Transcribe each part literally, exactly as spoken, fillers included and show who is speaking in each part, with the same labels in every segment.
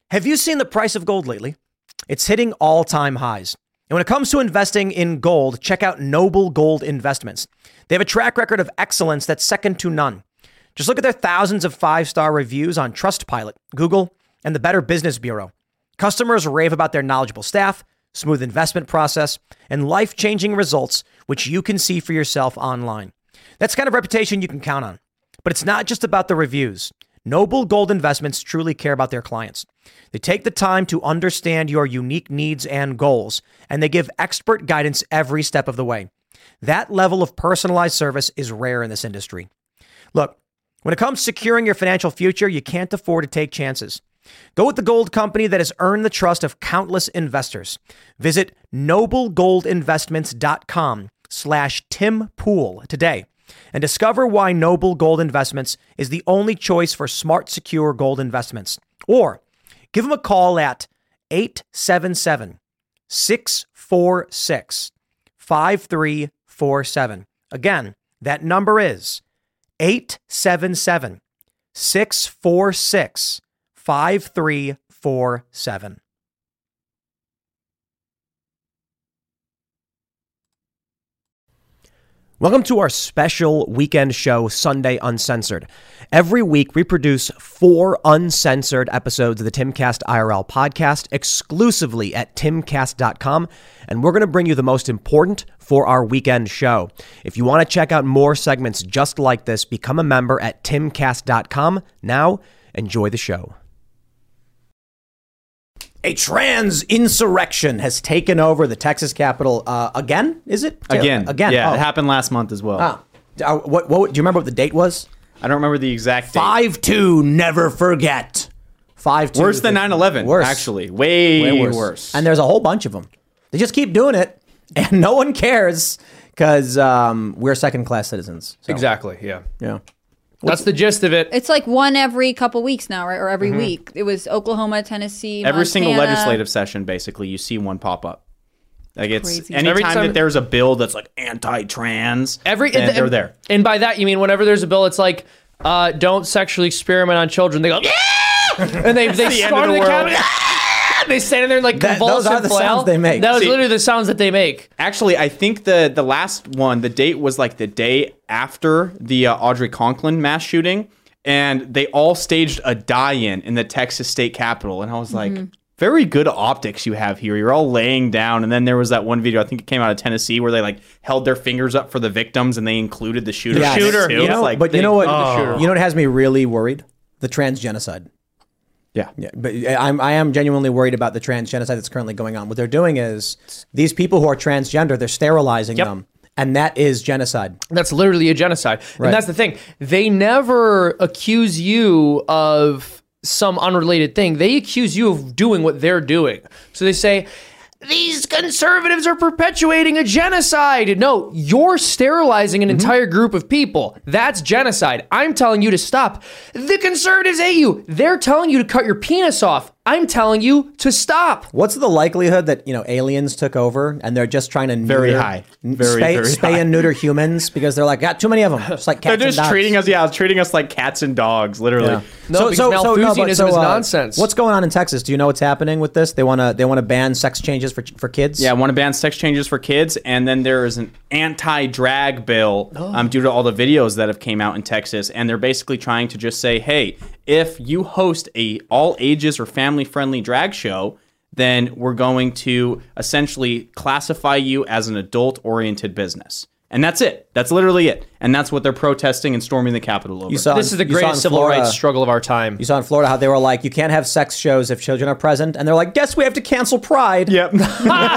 Speaker 1: Have you seen the price of gold lately? It's hitting all-time highs. And when it comes to investing in gold, check out Noble Gold Investments. They have a track record of excellence that's second to none. Just look at their thousands of five-star reviews on Trustpilot, Google, and the Better Business Bureau. Customers rave about their knowledgeable staff, smooth investment process, and life-changing results, which you can see for yourself online. That's the kind of reputation you can count on. But it's not just about the reviews. Noble Gold Investments truly care about their clients. They take the time to understand your unique needs and goals, and they give expert guidance every step of the way. That level of personalized service is rare in this industry. Look, when it comes to securing your financial future, you can't afford to take chances. Go with the gold company that has earned the trust of countless investors. Visit noblegoldinvestments.com slash Tim Pool today and discover why Noble Gold Investments is the only choice for smart, secure gold investments. Or give them a call at eight seven seven, six four six, five three four seven. Again, that number is eight seven seven, six four six, five three four seven. Welcome to our special weekend show, Sunday Uncensored. Every week, we produce four uncensored episodes of the Timcast I R L podcast exclusively at timcast dot com, and we're going to bring you the most important for our weekend show. If you want to check out more segments just like this, become a member at timcast dot com. Now, enjoy the show. A trans insurrection has taken over the Texas Capitol uh, again. Is it
Speaker 2: again?
Speaker 1: Again,
Speaker 2: yeah.
Speaker 1: Oh.
Speaker 2: It happened last month as well.
Speaker 1: Ah. Uh, what, what? Do you remember what the date was?
Speaker 2: I don't remember the exact date.
Speaker 1: Five two. Never forget. Five two.
Speaker 2: Worse than nine eleven.
Speaker 1: Worse.
Speaker 2: Actually, way,
Speaker 1: Way worse.
Speaker 2: worse.
Speaker 1: And there's a whole bunch of them. They just keep doing it, and no one cares because um, we're second class citizens. So,
Speaker 3: Exactly. Yeah.
Speaker 1: Yeah.
Speaker 3: That's the gist of it.
Speaker 4: It's like one every couple weeks now, right? Or every
Speaker 1: Mm-hmm.
Speaker 4: week. It was Oklahoma, Tennessee,
Speaker 2: Every
Speaker 4: Montana.
Speaker 2: single legislative session, basically, you see one pop up. Like it's
Speaker 4: Crazy.
Speaker 2: anytime
Speaker 3: Every time-
Speaker 2: that there's a bill that's like anti-trans,
Speaker 3: Every
Speaker 2: and
Speaker 3: and,
Speaker 2: they're there.
Speaker 3: And by that you mean whenever there's a bill, it's like, uh, don't sexually experiment on children. They go, yeah! And they they
Speaker 2: the end
Speaker 3: storm
Speaker 2: of the
Speaker 3: the
Speaker 2: world.
Speaker 3: Capitol. They stand there and like
Speaker 1: That-
Speaker 3: convulsive
Speaker 1: those are the
Speaker 3: flail.
Speaker 1: sounds they make.
Speaker 3: That was
Speaker 2: See-
Speaker 3: literally the sounds that they make.
Speaker 2: Actually, I think the the last one, the date was like the day after the uh, Audrey Conklin mass shooting, and they all staged a die-in in the Texas State Capitol, and I was like, very good optics you have here. You're all laying down, and then there was that one video, I think it came out of Tennessee, where they like held their fingers up for the victims, and they included the shooter.
Speaker 1: Yes.
Speaker 2: Shooter,
Speaker 1: You know,
Speaker 2: like,
Speaker 1: but
Speaker 2: they-
Speaker 1: you know what?
Speaker 2: Oh.
Speaker 1: You know what has me really worried? The trans genocide.
Speaker 2: Yeah.
Speaker 1: Yeah, but I'm I am genuinely worried about the trans genocide that's currently going on. What they're doing is these people who are transgender, they're sterilizing
Speaker 3: Yep.
Speaker 1: them, and that is genocide.
Speaker 3: That's literally a genocide.
Speaker 1: Right.
Speaker 3: And that's the thing. They never accuse you of some unrelated thing. They accuse you of doing what they're doing. So they say, these conservatives are perpetuating a genocide. No, you're sterilizing an entire group of people. That's genocide. I'm telling you to stop. The conservatives hate you. They're telling you to cut your penis off. I'm telling you to stop.
Speaker 1: What's the likelihood that, you know, aliens took over and they're just trying to
Speaker 2: Very
Speaker 1: neuter,
Speaker 2: high.
Speaker 1: n-
Speaker 2: Very,
Speaker 1: spay,
Speaker 2: very
Speaker 1: spay
Speaker 2: high.
Speaker 1: and neuter humans because they're like, got too many of them. It's like cats
Speaker 2: They're just
Speaker 1: and dogs.
Speaker 2: treating us, yeah, treating us like cats and dogs, literally.
Speaker 1: Yeah.
Speaker 3: No, because Malthusianism is nonsense.
Speaker 1: What's going on in Texas? Do you know what's happening with this? They want to they want to ban sex changes for for kids.
Speaker 2: Yeah, I want to ban sex changes for kids, and then there is an anti-drag bill um, due to all the videos that have came out in Texas, and they're basically trying to just say, hey, if you host a all ages or family friendly drag show, then we're going to essentially classify you as an adult oriented business. And that's it. That's literally it. And that's what they're protesting and storming the Capitol over.
Speaker 1: You saw
Speaker 3: This is the
Speaker 1: you saw in
Speaker 3: greatest civil
Speaker 1: Florida-
Speaker 3: rights struggle of our time.
Speaker 1: You saw in Florida how they were like, you can't have sex shows if children are present, and they're like, guess we have to cancel Pride.
Speaker 2: Yep.
Speaker 1: What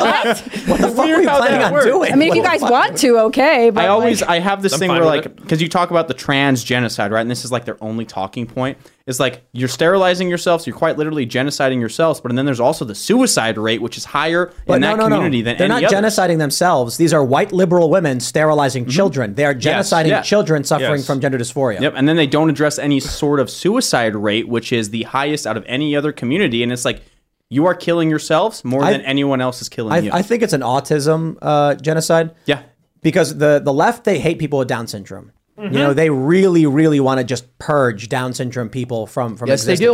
Speaker 1: the fuck were you
Speaker 2: how
Speaker 1: planning
Speaker 2: that
Speaker 1: on
Speaker 2: works.
Speaker 1: doing?
Speaker 4: I mean, if you
Speaker 1: What the
Speaker 4: guys
Speaker 1: fuck?
Speaker 4: want to, okay. But
Speaker 2: I always
Speaker 4: like,
Speaker 2: I have this
Speaker 3: I'm
Speaker 2: thing
Speaker 3: fine
Speaker 2: where
Speaker 3: with
Speaker 2: like because you talk about the trans genocide, right? And this is like their only talking point. Is like you're sterilizing yourselves, you're quite literally genociding yourselves, but then there's also the suicide rate, which is higher
Speaker 1: But
Speaker 2: in
Speaker 1: no,
Speaker 2: that
Speaker 1: no, no.
Speaker 2: community than
Speaker 1: They're
Speaker 2: any
Speaker 1: not
Speaker 2: other.
Speaker 1: genociding themselves. These are white liberal women sterilizing children. They are genociding
Speaker 2: yeah.
Speaker 1: children suffering
Speaker 3: Yes.
Speaker 1: from gender dysphoria.
Speaker 2: Yep, and then they don't address any sort of suicide rate, which is the highest out of any other community, and it's like you are killing yourselves more
Speaker 1: I-
Speaker 2: than anyone else is killing
Speaker 1: I,
Speaker 2: you.
Speaker 1: I think it's an autism uh, genocide.
Speaker 2: yeah.
Speaker 1: Because the, the left, they hate people with Down syndrome.
Speaker 3: Mm-hmm.
Speaker 1: You know, they really, really want to just purge Down syndrome people from, from
Speaker 3: Yes, they
Speaker 1: existence.
Speaker 3: do.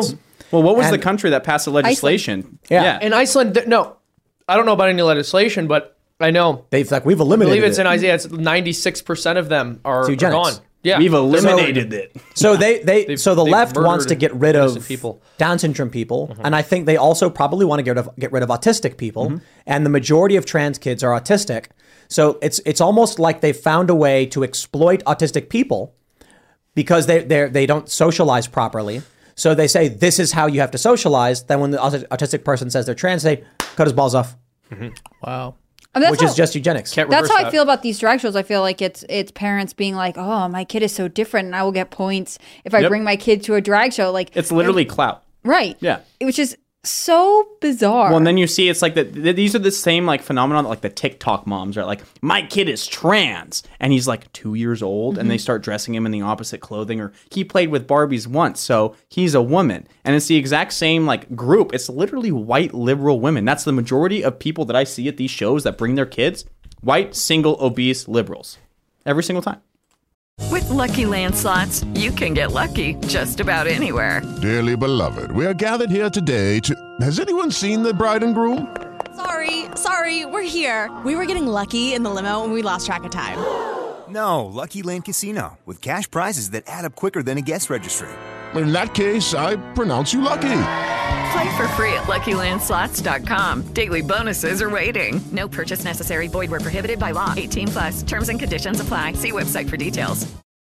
Speaker 2: Well, what was
Speaker 1: And-
Speaker 2: the country that passed the legislation?
Speaker 1: Yeah.
Speaker 3: In Iceland, th- no, I don't know about any legislation, but I know.
Speaker 1: They've like we've
Speaker 3: I
Speaker 1: eliminated.
Speaker 3: believe it's
Speaker 1: it.
Speaker 3: in Isaiah. It's ninety-six percent of them are, are
Speaker 1: eugenics.
Speaker 3: gone. Yeah,
Speaker 2: We've eliminated it.
Speaker 1: So they they so the
Speaker 3: they've
Speaker 1: left wants to
Speaker 3: murdered
Speaker 1: get rid
Speaker 3: innocent
Speaker 1: of
Speaker 3: people.
Speaker 1: Down syndrome people, and I think they also probably want to get rid of get rid of autistic people. And the majority of trans kids are autistic, so it's it's almost like they found a way to exploit autistic people because they they they don't socialize properly. So they say this is how you have to socialize. Then when the auti- autistic person says they're trans, they cut his balls off,
Speaker 3: Wow.
Speaker 4: I mean, that's
Speaker 1: which
Speaker 4: how,
Speaker 1: is just eugenics.
Speaker 3: Can't
Speaker 4: that's
Speaker 3: reverse
Speaker 4: how I
Speaker 3: that.
Speaker 4: feel about these drag shows. I feel like it's it's parents being like, "Oh, my kid is so different, and I will get points if I
Speaker 2: Yep.
Speaker 4: bring my kid to a drag show." Like
Speaker 2: It's literally clout.
Speaker 4: right,
Speaker 2: Yeah.
Speaker 4: which is so bizarre.
Speaker 2: Well, and then you see it's like that. th- these are the same like phenomenon that, like the TikTok moms are like, my kid is trans, and he's like two years old, and they start dressing him in the opposite clothing, or he played with Barbies once, so he's a woman, and it's the exact same like group. It's literally white liberal women. That's the majority of people that I see at these shows that bring their kids. White, single, obese liberals, every single time.
Speaker 5: With Lucky Land Slots, you can get lucky just about anywhere.
Speaker 6: Dearly beloved, we are gathered here today to... Has anyone seen the bride and groom?
Speaker 7: Sorry, sorry, we're here. We were getting lucky in the limo and we lost track of time.
Speaker 8: No, Lucky Land Casino, with cash prizes that add up quicker than a guest registry.
Speaker 6: In that case, I pronounce you lucky.
Speaker 5: Play for free at Lucky Land Slots dot com. Daily bonuses are waiting. No purchase necessary. Void where prohibited by law. eighteen plus. Terms and conditions apply. See website for details.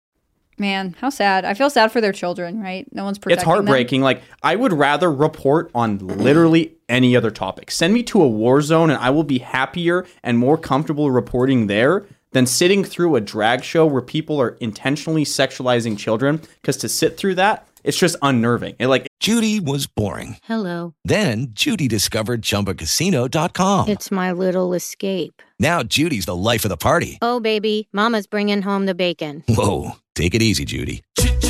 Speaker 4: Man, how sad. I feel sad for their children. Right? No one's protecting
Speaker 2: It's heartbreaking. Like, I would rather report on literally any other topic. Send me to a war zone, and I will be happier and more comfortable reporting there than sitting through a drag show where people are intentionally sexualizing children. Because to sit through that, it's just unnerving. It, like,
Speaker 9: Judy was boring.
Speaker 10: Hello.
Speaker 9: Then Judy discovered Chumba Casino dot com.
Speaker 10: It's my little escape.
Speaker 9: Now Judy's the life of the party.
Speaker 10: Oh, baby, mama's bringing home the bacon.
Speaker 9: Whoa, take it easy, Judy.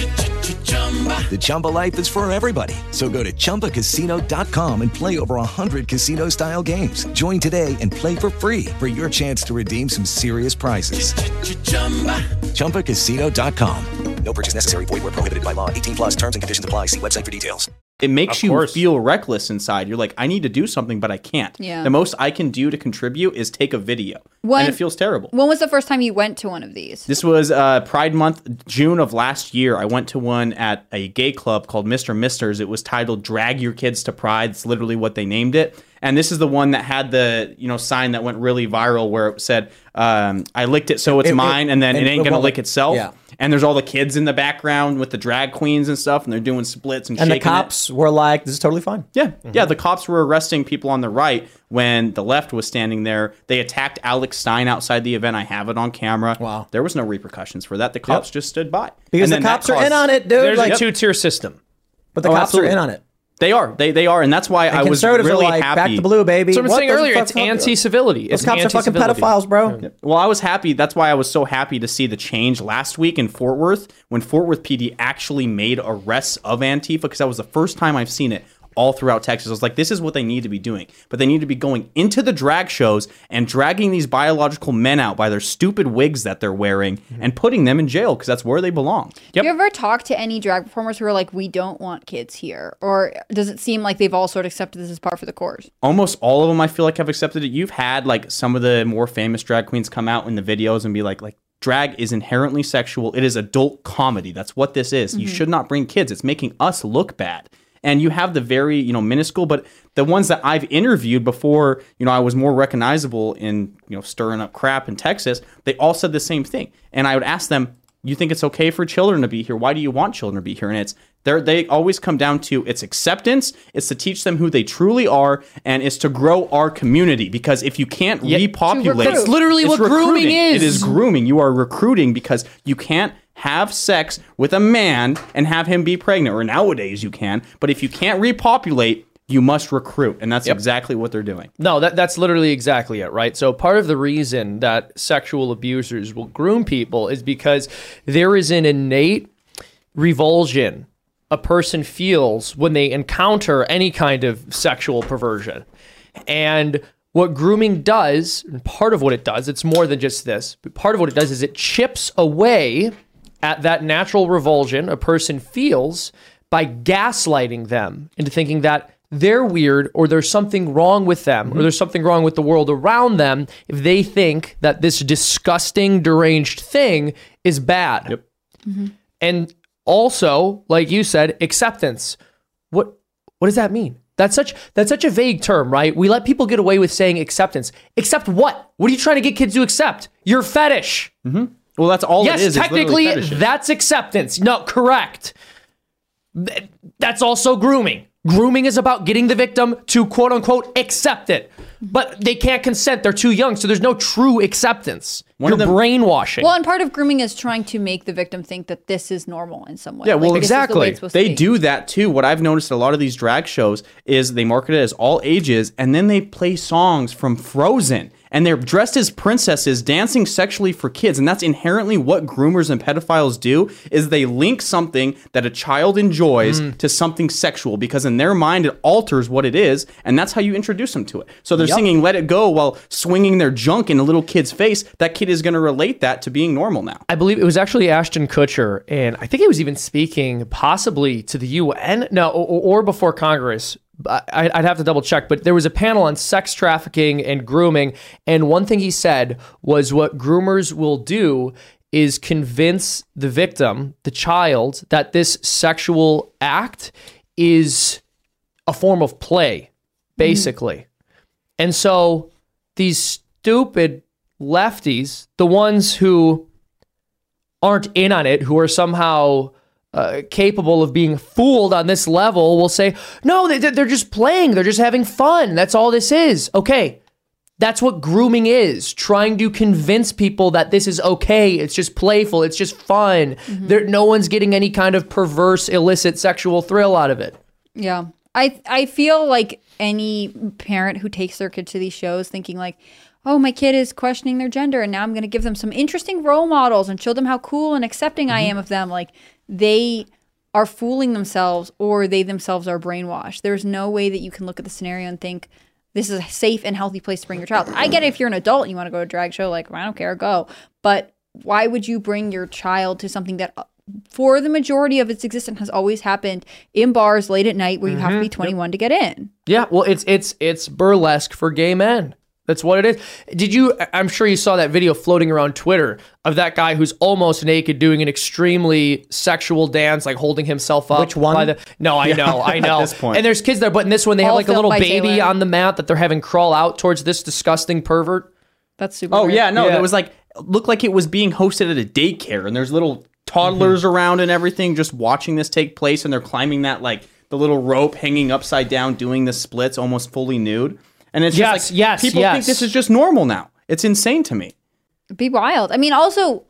Speaker 9: The Chumba life is for everybody. So go to Chumba Casino dot com and play over one hundred casino-style games. Join today and play for free for your chance to redeem some serious prizes. Chumba Casino dot com. No purchase necessary. Void where prohibited by law. eighteen plus terms and conditions apply. See website for details.
Speaker 2: it makes
Speaker 3: Of
Speaker 2: you
Speaker 3: course.
Speaker 2: feel reckless inside. You're like, I need to do something, but I can't.
Speaker 4: Yeah.
Speaker 2: The most I can do to contribute is take a video.
Speaker 4: When-
Speaker 2: and it feels terrible.
Speaker 4: When was the first time you went to one of these?
Speaker 2: This was uh, Pride Month, June of last year. I went to one at a gay club called Mister Misters. It was titled "Drag Your Kids to Pride." It's literally what they named it. And this is the one that had the you know sign that went really viral, where it said, um, "I licked it, so it's
Speaker 1: It- it-
Speaker 2: mine," and then
Speaker 1: and
Speaker 2: it ain't
Speaker 1: it
Speaker 2: gonna
Speaker 1: won't-
Speaker 2: lick itself.
Speaker 1: yeah.
Speaker 2: And there's all the kids in the background with the drag queens and stuff, and they're doing splits and,
Speaker 1: And the
Speaker 2: shaking it.
Speaker 1: cops were like, "This is totally fine."
Speaker 2: Yeah, yeah. The cops were arresting people on the right when the left was standing there. They attacked Alex Stein outside the event. I have it on camera.
Speaker 1: Wow.
Speaker 2: There was no repercussions for that. The cops just stood by.
Speaker 1: Because
Speaker 2: And
Speaker 1: the
Speaker 2: then that
Speaker 1: cops are
Speaker 2: caused-
Speaker 1: in on it, dude.
Speaker 3: There's
Speaker 1: Like,
Speaker 3: a two-tier system.
Speaker 1: but the
Speaker 2: Oh,
Speaker 1: cops
Speaker 2: absolutely.
Speaker 1: are in on it.
Speaker 2: They are. They they are, and that's why I
Speaker 1: And
Speaker 2: was
Speaker 1: conservatives
Speaker 2: really
Speaker 1: are like,
Speaker 2: happy.
Speaker 1: "Back the blue, baby."
Speaker 3: So I'm
Speaker 1: What
Speaker 3: saying
Speaker 1: the
Speaker 3: earlier,
Speaker 1: fuck-
Speaker 3: it's anti-civility.
Speaker 1: Those
Speaker 3: It's
Speaker 1: cops are fucking
Speaker 3: anti-civility.
Speaker 1: pedophiles, bro.
Speaker 2: Well, I was happy. That's why I was so happy to see the change last week in Fort Worth when Fort Worth P D actually made arrests of Antifa, because that was the first time I've seen it all throughout Texas. I was like, this is what they need to be doing. But they need to be going into the drag shows and dragging these biological men out by their stupid wigs that they're wearing and putting them in jail, because that's where they belong.
Speaker 3: Yep.
Speaker 4: Do you ever talk to any drag performers who are like, we don't want kids here? Or does it seem like they've all sort of accepted this as par for the course?
Speaker 2: Almost all of them, I feel like, have accepted it. You've had like some of the more famous drag queens come out in the videos and be like, like, drag is inherently sexual. It is adult comedy. That's what this is. You should not bring kids. It's making us look bad. And you have the very, you know, minuscule, but the ones that I've interviewed before, you know, I was more recognizable in, you know, stirring up crap in Texas, they all said the same thing. And I would ask them, you think it's okay for children to be here? Why do you want children to be here? And it's, they're, they always come down to it's acceptance, it's to teach them who they truly are, and it's to grow our community. Because if you can't repopulate,
Speaker 4: That's
Speaker 3: literally
Speaker 2: it's
Speaker 3: what grooming
Speaker 2: recruiting.
Speaker 3: is.
Speaker 2: It is grooming. You are recruiting because you can't have sex with a man and have him be pregnant, or nowadays you can. But if you can't repopulate, you must recruit, and that's exactly what they're doing.
Speaker 3: No, that, that's literally exactly it, right? So part of the reason that sexual abusers will groom people is because there is an innate revulsion a person feels when they encounter any kind of sexual perversion. And what grooming does, and part of what it does, it's more than just this, but part of what it does is it chips away at that natural revulsion a person feels by gaslighting them into thinking that they're weird or there's something wrong with them mm-hmm. or there's something wrong with the world around them if they think that this disgusting, deranged thing is bad.
Speaker 2: Yep.
Speaker 3: Mm-hmm. And also, like you said, acceptance. What what does that mean? That's such that's such a vague term, right? We let people get away with saying acceptance. Accept what? What are you trying to get kids to accept? Your fetish.
Speaker 2: Mm-hmm. Well, that's all
Speaker 3: yes,
Speaker 2: it is.
Speaker 3: Yes, technically, that's acceptance. No, correct. That's also grooming. Grooming is about getting the victim to quote unquote accept it. But they can't consent. They're too young. So there's no true acceptance. One You're them, brainwashing.
Speaker 4: Well, and part of grooming is trying to make the victim think that this is normal in some way.
Speaker 2: Yeah, well,
Speaker 4: like,
Speaker 2: exactly. The they do that too. What I've noticed at a lot of these drag shows is they market it as all ages, and then they play songs from Frozen. And they're dressed as princesses dancing sexually for kids. And that's inherently what groomers and pedophiles do, is they link something that a child enjoys mm. to something sexual, because in their mind it alters what it is. And that's how you introduce them to it. So they're yep. singing Let It Go while swinging their junk in a little kid's face. That kid is going to relate that to being normal now.
Speaker 3: I believe it was actually Ashton Kutcher. And I think he was even speaking possibly to the U N, no, or, or before Congress. I'd have to double check, but there was a panel on sex trafficking and grooming. And one thing he said was what groomers will do is convince the victim, the child, that this sexual act is a form of play, basically. Mm-hmm. And so these stupid lefties, the ones who aren't in on it, who are somehow Uh, capable of being fooled on this level, will say, no, they, they're just playing. They're just having fun. That's all this is. Okay. That's what grooming is. Trying to convince people that this is okay. It's just playful. It's just fun. Mm-hmm. There, no one's getting any kind of perverse, illicit sexual thrill out of it.
Speaker 4: Yeah. I, I feel like any parent who takes their kid to these shows thinking like, oh, my kid is questioning their gender and now I'm going to give them some interesting role models and show them how cool and accepting mm-hmm. I am of them. Like, they are fooling themselves, or they themselves are brainwashed. There's no way that you can look at the scenario and think this is a safe and healthy place to bring your child. I get it if you're an adult and you want to go to a drag show, like, I don't care, go. But why would you bring your child to something that for the majority of its existence has always happened in bars late at night where you mm-hmm. have to be twenty-one yep. to get in?
Speaker 3: Yeah, well, it's it's it's burlesque for gay men. That's what it is. Did you, I'm sure you saw that video floating around Twitter of that guy who's almost naked doing an extremely sexual dance, like holding himself up.
Speaker 1: Which one?
Speaker 3: By the, no, I know, yeah, I know.
Speaker 2: At this point.
Speaker 3: And there's kids there, but in this one, they
Speaker 4: All
Speaker 3: have like a little baby
Speaker 4: Taylor.
Speaker 3: on the mat that they're having crawl out towards this disgusting pervert.
Speaker 4: That's super
Speaker 2: Oh,
Speaker 4: weird.
Speaker 2: yeah, no,
Speaker 3: Yeah.
Speaker 2: it was like, looked like it was being hosted at a daycare, and there's little toddlers mm-hmm. around and everything just watching this take place, and they're climbing that, like, the little rope hanging upside down, doing the splits almost fully nude. And it's
Speaker 3: yes,
Speaker 2: just like,
Speaker 3: yes,
Speaker 2: people
Speaker 3: yes.
Speaker 2: think this is just normal now. It's insane to me.
Speaker 4: It'd be wild. I mean, also,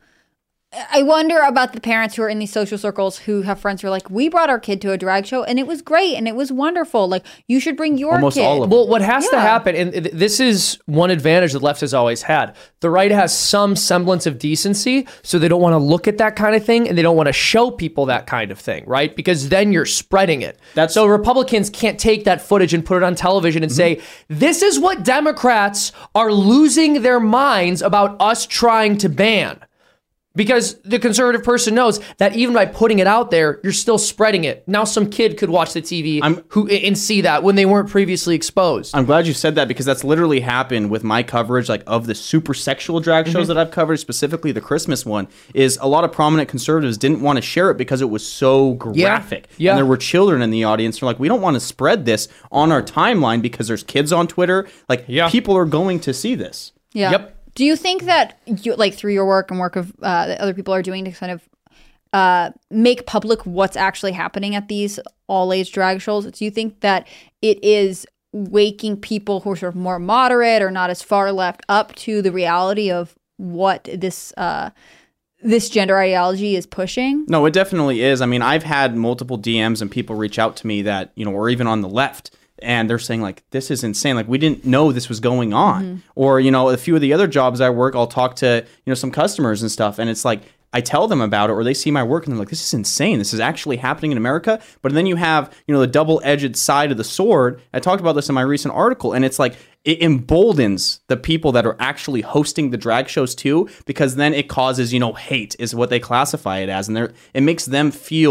Speaker 4: I wonder about the parents who are in these social circles who have friends who are like, we brought our kid to a drag show and it was great and it was wonderful. Like, you should bring your
Speaker 2: Almost
Speaker 4: kid.
Speaker 2: all of them.
Speaker 3: Well, what has
Speaker 4: Yeah.
Speaker 3: to happen, and th- this is one advantage the left has always had. The right has some semblance of decency, so they don't want to look at that kind of thing and they don't want to show people that kind of thing, right? Because then you're spreading it.
Speaker 2: That's-
Speaker 3: so Republicans can't take that footage and put it on television and
Speaker 2: Mm-hmm.
Speaker 3: say, this is what Democrats are losing their minds about us trying to ban. Because the conservative person knows that even by putting it out there, you're still spreading it. Now some kid could watch the T V
Speaker 2: I'm-
Speaker 3: who and see that when they weren't previously exposed.
Speaker 2: I'm glad you said that, because that's literally happened with my coverage, like of the super sexual drag shows mm-hmm. that I've covered, specifically the Christmas one. Is a lot of prominent conservatives didn't want to share it because it was so graphic.
Speaker 3: Yeah. Yeah.
Speaker 2: And there were children in the audience. They're like, we don't want to spread this on our timeline because there's kids on Twitter. Like,
Speaker 3: Yeah.
Speaker 2: people are going to see this.
Speaker 4: Yeah.
Speaker 3: Yep.
Speaker 4: Do you think that, you, like, through your work and work of uh, that other people are doing to kind of uh, make public what's actually happening at these all-age drag shows, do you think that it is waking people who are sort of more moderate or not as far left up to the reality of what this uh, this gender ideology is pushing?
Speaker 2: No, it definitely is. I mean, I've had multiple D Ms and people reach out to me that, you know, or even on the left, and they're saying, like, this is insane. Like, we didn't know this was going on. Mm-hmm. Or, you know, a few of the other jobs I work, I'll talk to, you know, some customers and stuff. And it's like, I tell them about it, or they see my work and they're like, this is insane. This is actually happening in America. But then you have, you know, the double-edged side of the sword. I talked about this in my recent article. And it's like, it emboldens the people that are actually hosting the drag shows too, because then it causes, you know, hate is what they classify it as. And it makes them feel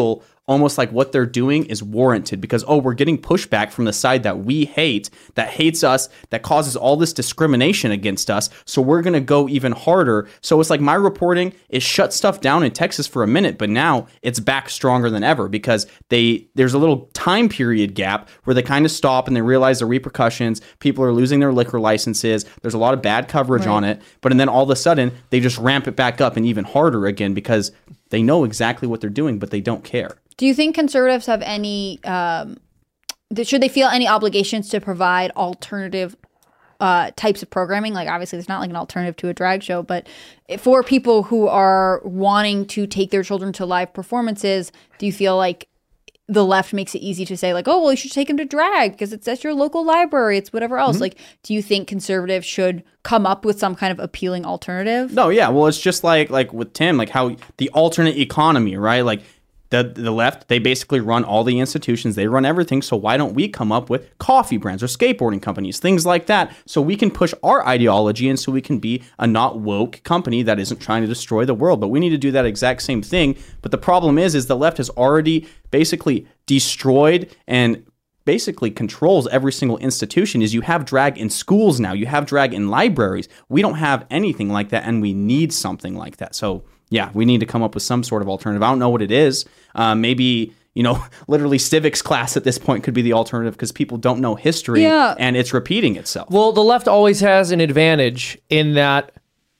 Speaker 2: almost like what they're doing is warranted because, oh, we're getting pushback from the side that we hate, that hates us, that causes all this discrimination against us. So we're going to go even harder. So it's like my reporting is shut stuff down in Texas for a minute, but now it's back stronger than ever because they there's a little time period gap where they kind of stop and they realize the repercussions. People are losing their liquor licenses. There's a lot of bad coverage
Speaker 4: Right.
Speaker 2: on it. But and then all of a sudden they just ramp it back up and even harder again because they know exactly what they're doing, but they don't care.
Speaker 4: Do you think conservatives have any, um, th- should they feel any obligations to provide alternative uh, types of programming? Like, obviously, there's not like an alternative to a drag show, but for people who are wanting to take their children to live performances, do you feel like the left makes it easy to say, like, oh, well, you should take them to drag because it's at your local library, it's whatever else?
Speaker 2: Mm-hmm.
Speaker 4: Like, do you think conservatives should come up with some kind of appealing alternative?
Speaker 2: No, yeah. Well, it's just like like with Tim, like how the alternate economy, right? Like the the left, they basically run all the institutions, they run everything. So why don't we come up with coffee brands or skateboarding companies, things like that, so we can push our ideology and so we can be a not woke company that isn't trying to destroy the world. But we need to do that exact same thing. But the problem is, is the left has already basically destroyed and basically controls every single institution. Is you have drag in schools now, you have drag in libraries. We don't have anything like that, and we need something like that. So yeah, we need to come up with some sort of alternative. I don't know what it is. Uh, maybe, you know, literally civics class at this point could be the alternative because people don't know history
Speaker 4: Yeah.
Speaker 2: and it's repeating itself.
Speaker 3: Well, the left always has an advantage in that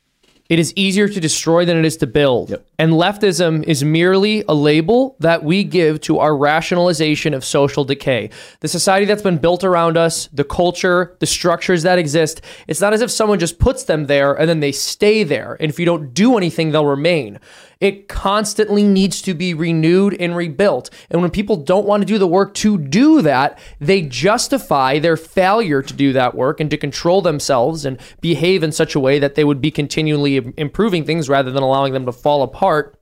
Speaker 3: it is easier to destroy than it is to build.
Speaker 2: Yep.
Speaker 3: And leftism is merely a label that we give to our rationalization of social decay. The society that's been built around us, the culture, the structures that exist, it's not as if someone just puts them there and then they stay there. And if you don't do anything, they'll remain. It constantly needs to be renewed and rebuilt. And when people don't want to do the work to do that, they justify their failure to do that work and to control themselves and behave in such a way that they would be continually improving things rather than allowing them to fall apart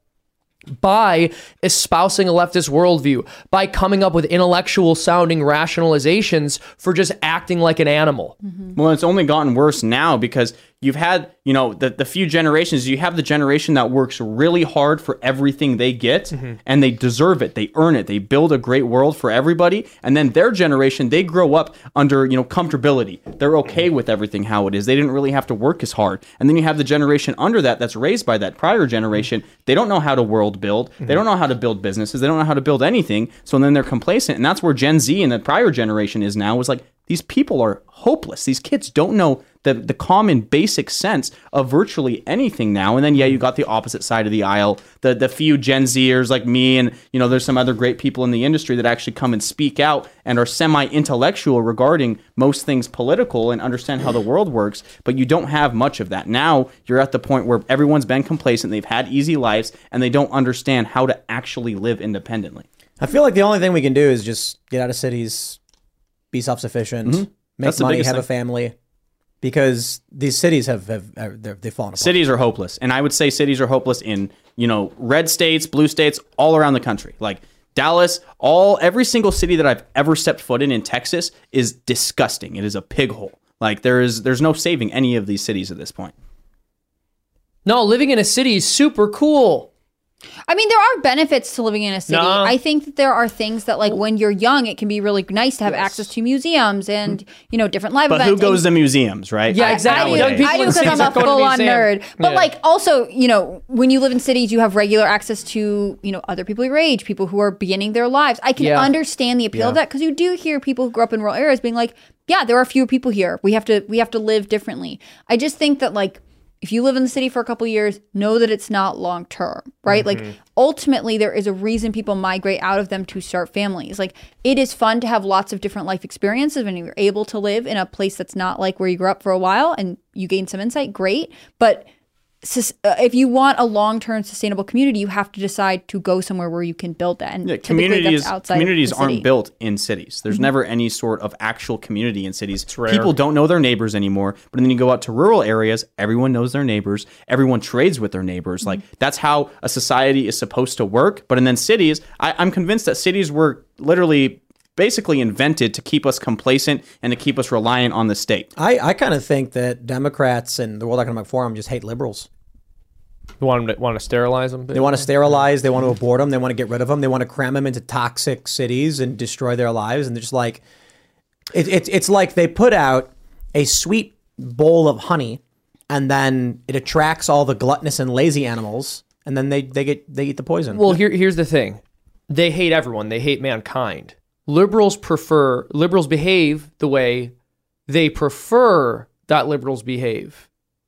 Speaker 3: by espousing a leftist worldview, by coming up with intellectual sounding rationalizations for just acting like an animal.
Speaker 4: Mm-hmm.
Speaker 2: Well, it's only gotten worse now because you've had, you know, the, the few generations, you have the generation that works really hard for everything they get mm-hmm. and they deserve it. They earn it. They build a great world for everybody. And then their generation, they grow up under, you know, comfortability. They're okay with everything how it is. They didn't really have to work as hard. And then you have the generation under that that's raised by that prior generation. They don't know how to world build. Mm-hmm. They don't know how to build businesses. They don't know how to build anything. So then they're complacent. And that's where Gen Z and the prior generation is now, was like, these people are hopeless. These kids don't know the, the common basic sense of virtually anything now. And then, yeah, you got the opposite side of the aisle, the the few Gen Zers like me, and, you know, there's some other great people in the industry that actually come and speak out and are semi-intellectual regarding most things political and understand how the world works. But you don't have much of that. Now you're at the point where everyone's been complacent. They've had easy lives and they don't understand how to actually live independently.
Speaker 1: I feel like the only thing we can do is just get out of cities, be self-sufficient,
Speaker 2: Mm-hmm.
Speaker 1: make
Speaker 2: That's the
Speaker 1: money,
Speaker 2: biggest
Speaker 1: have a
Speaker 2: thing.
Speaker 1: family, because these cities have, have uh, they're- they've fallen apart.
Speaker 2: Cities are hopeless. And I would say cities are hopeless in, you know, red states, blue states, all around the country. Like Dallas, all every single city that I've ever stepped foot in in Texas is disgusting. It is a pig hole. Like there is there's no saving any of these cities at this point.
Speaker 3: No, living in a city is super cool.
Speaker 4: I mean, there are benefits to living in a city.
Speaker 3: No.
Speaker 4: I think that there are things that, like, when you're young, it can be really nice to have access to museums and, you know, different live
Speaker 2: But
Speaker 4: events.
Speaker 2: who goes
Speaker 4: and-
Speaker 2: to museums, right?
Speaker 3: Yeah, exactly.
Speaker 4: I
Speaker 3: Young
Speaker 4: do,
Speaker 3: people
Speaker 4: I do
Speaker 3: in
Speaker 4: because
Speaker 3: cities
Speaker 4: I'm a
Speaker 3: that go to the
Speaker 4: full-on
Speaker 3: museum.
Speaker 4: nerd. But,
Speaker 3: Yeah.
Speaker 4: like, also, you know, when you live in cities, you have regular access to, you know, other people your age, people who are beginning their lives. I can
Speaker 3: Yeah.
Speaker 4: understand the appeal of that because you do hear people who grew up in rural areas being like, yeah, there are fewer people here. We have to, we have to live differently. I just think that, like, if you live in the city for a couple years, know that it's not long term, right?
Speaker 3: Mm-hmm.
Speaker 4: Like ultimately there is a reason people migrate out of them to start families. Like it is fun to have lots of different life experiences when you're able to live in a place that's not like where you grew up for a while and you gain some insight, great. But sus- uh, if you want a long-term sustainable community, you have to decide to go somewhere where you can build that. And
Speaker 2: Yeah,
Speaker 4: typically
Speaker 2: communities
Speaker 4: that's outside
Speaker 2: communities
Speaker 4: the city.
Speaker 2: aren't built in cities. There's
Speaker 4: Mhm.
Speaker 2: never any sort of actual community in cities.
Speaker 3: rare.
Speaker 2: People don't know their neighbors anymore. But then you go out to rural areas, everyone knows their neighbors. Everyone trades with their neighbors. Like that's how a society is supposed to work. But in then cities, I, I'm convinced that cities were literally basically invented to keep us complacent and to keep us reliant on the state.
Speaker 1: I, I kind of think that Democrats and the World Economic Forum just hate liberals.
Speaker 3: You want to want to sterilize them?
Speaker 1: They want to sterilize. They want to abort them. They want to get rid of them. They want to cram them into toxic cities and destroy their lives. And they're just like, it, it, it's like they put out a sweet bowl of honey, and then it attracts all the gluttonous and lazy animals, and then they they get they eat the poison.
Speaker 3: Well, here here's the thing: they hate everyone. They hate mankind. Liberals prefer liberals behave the way they prefer that liberals behave.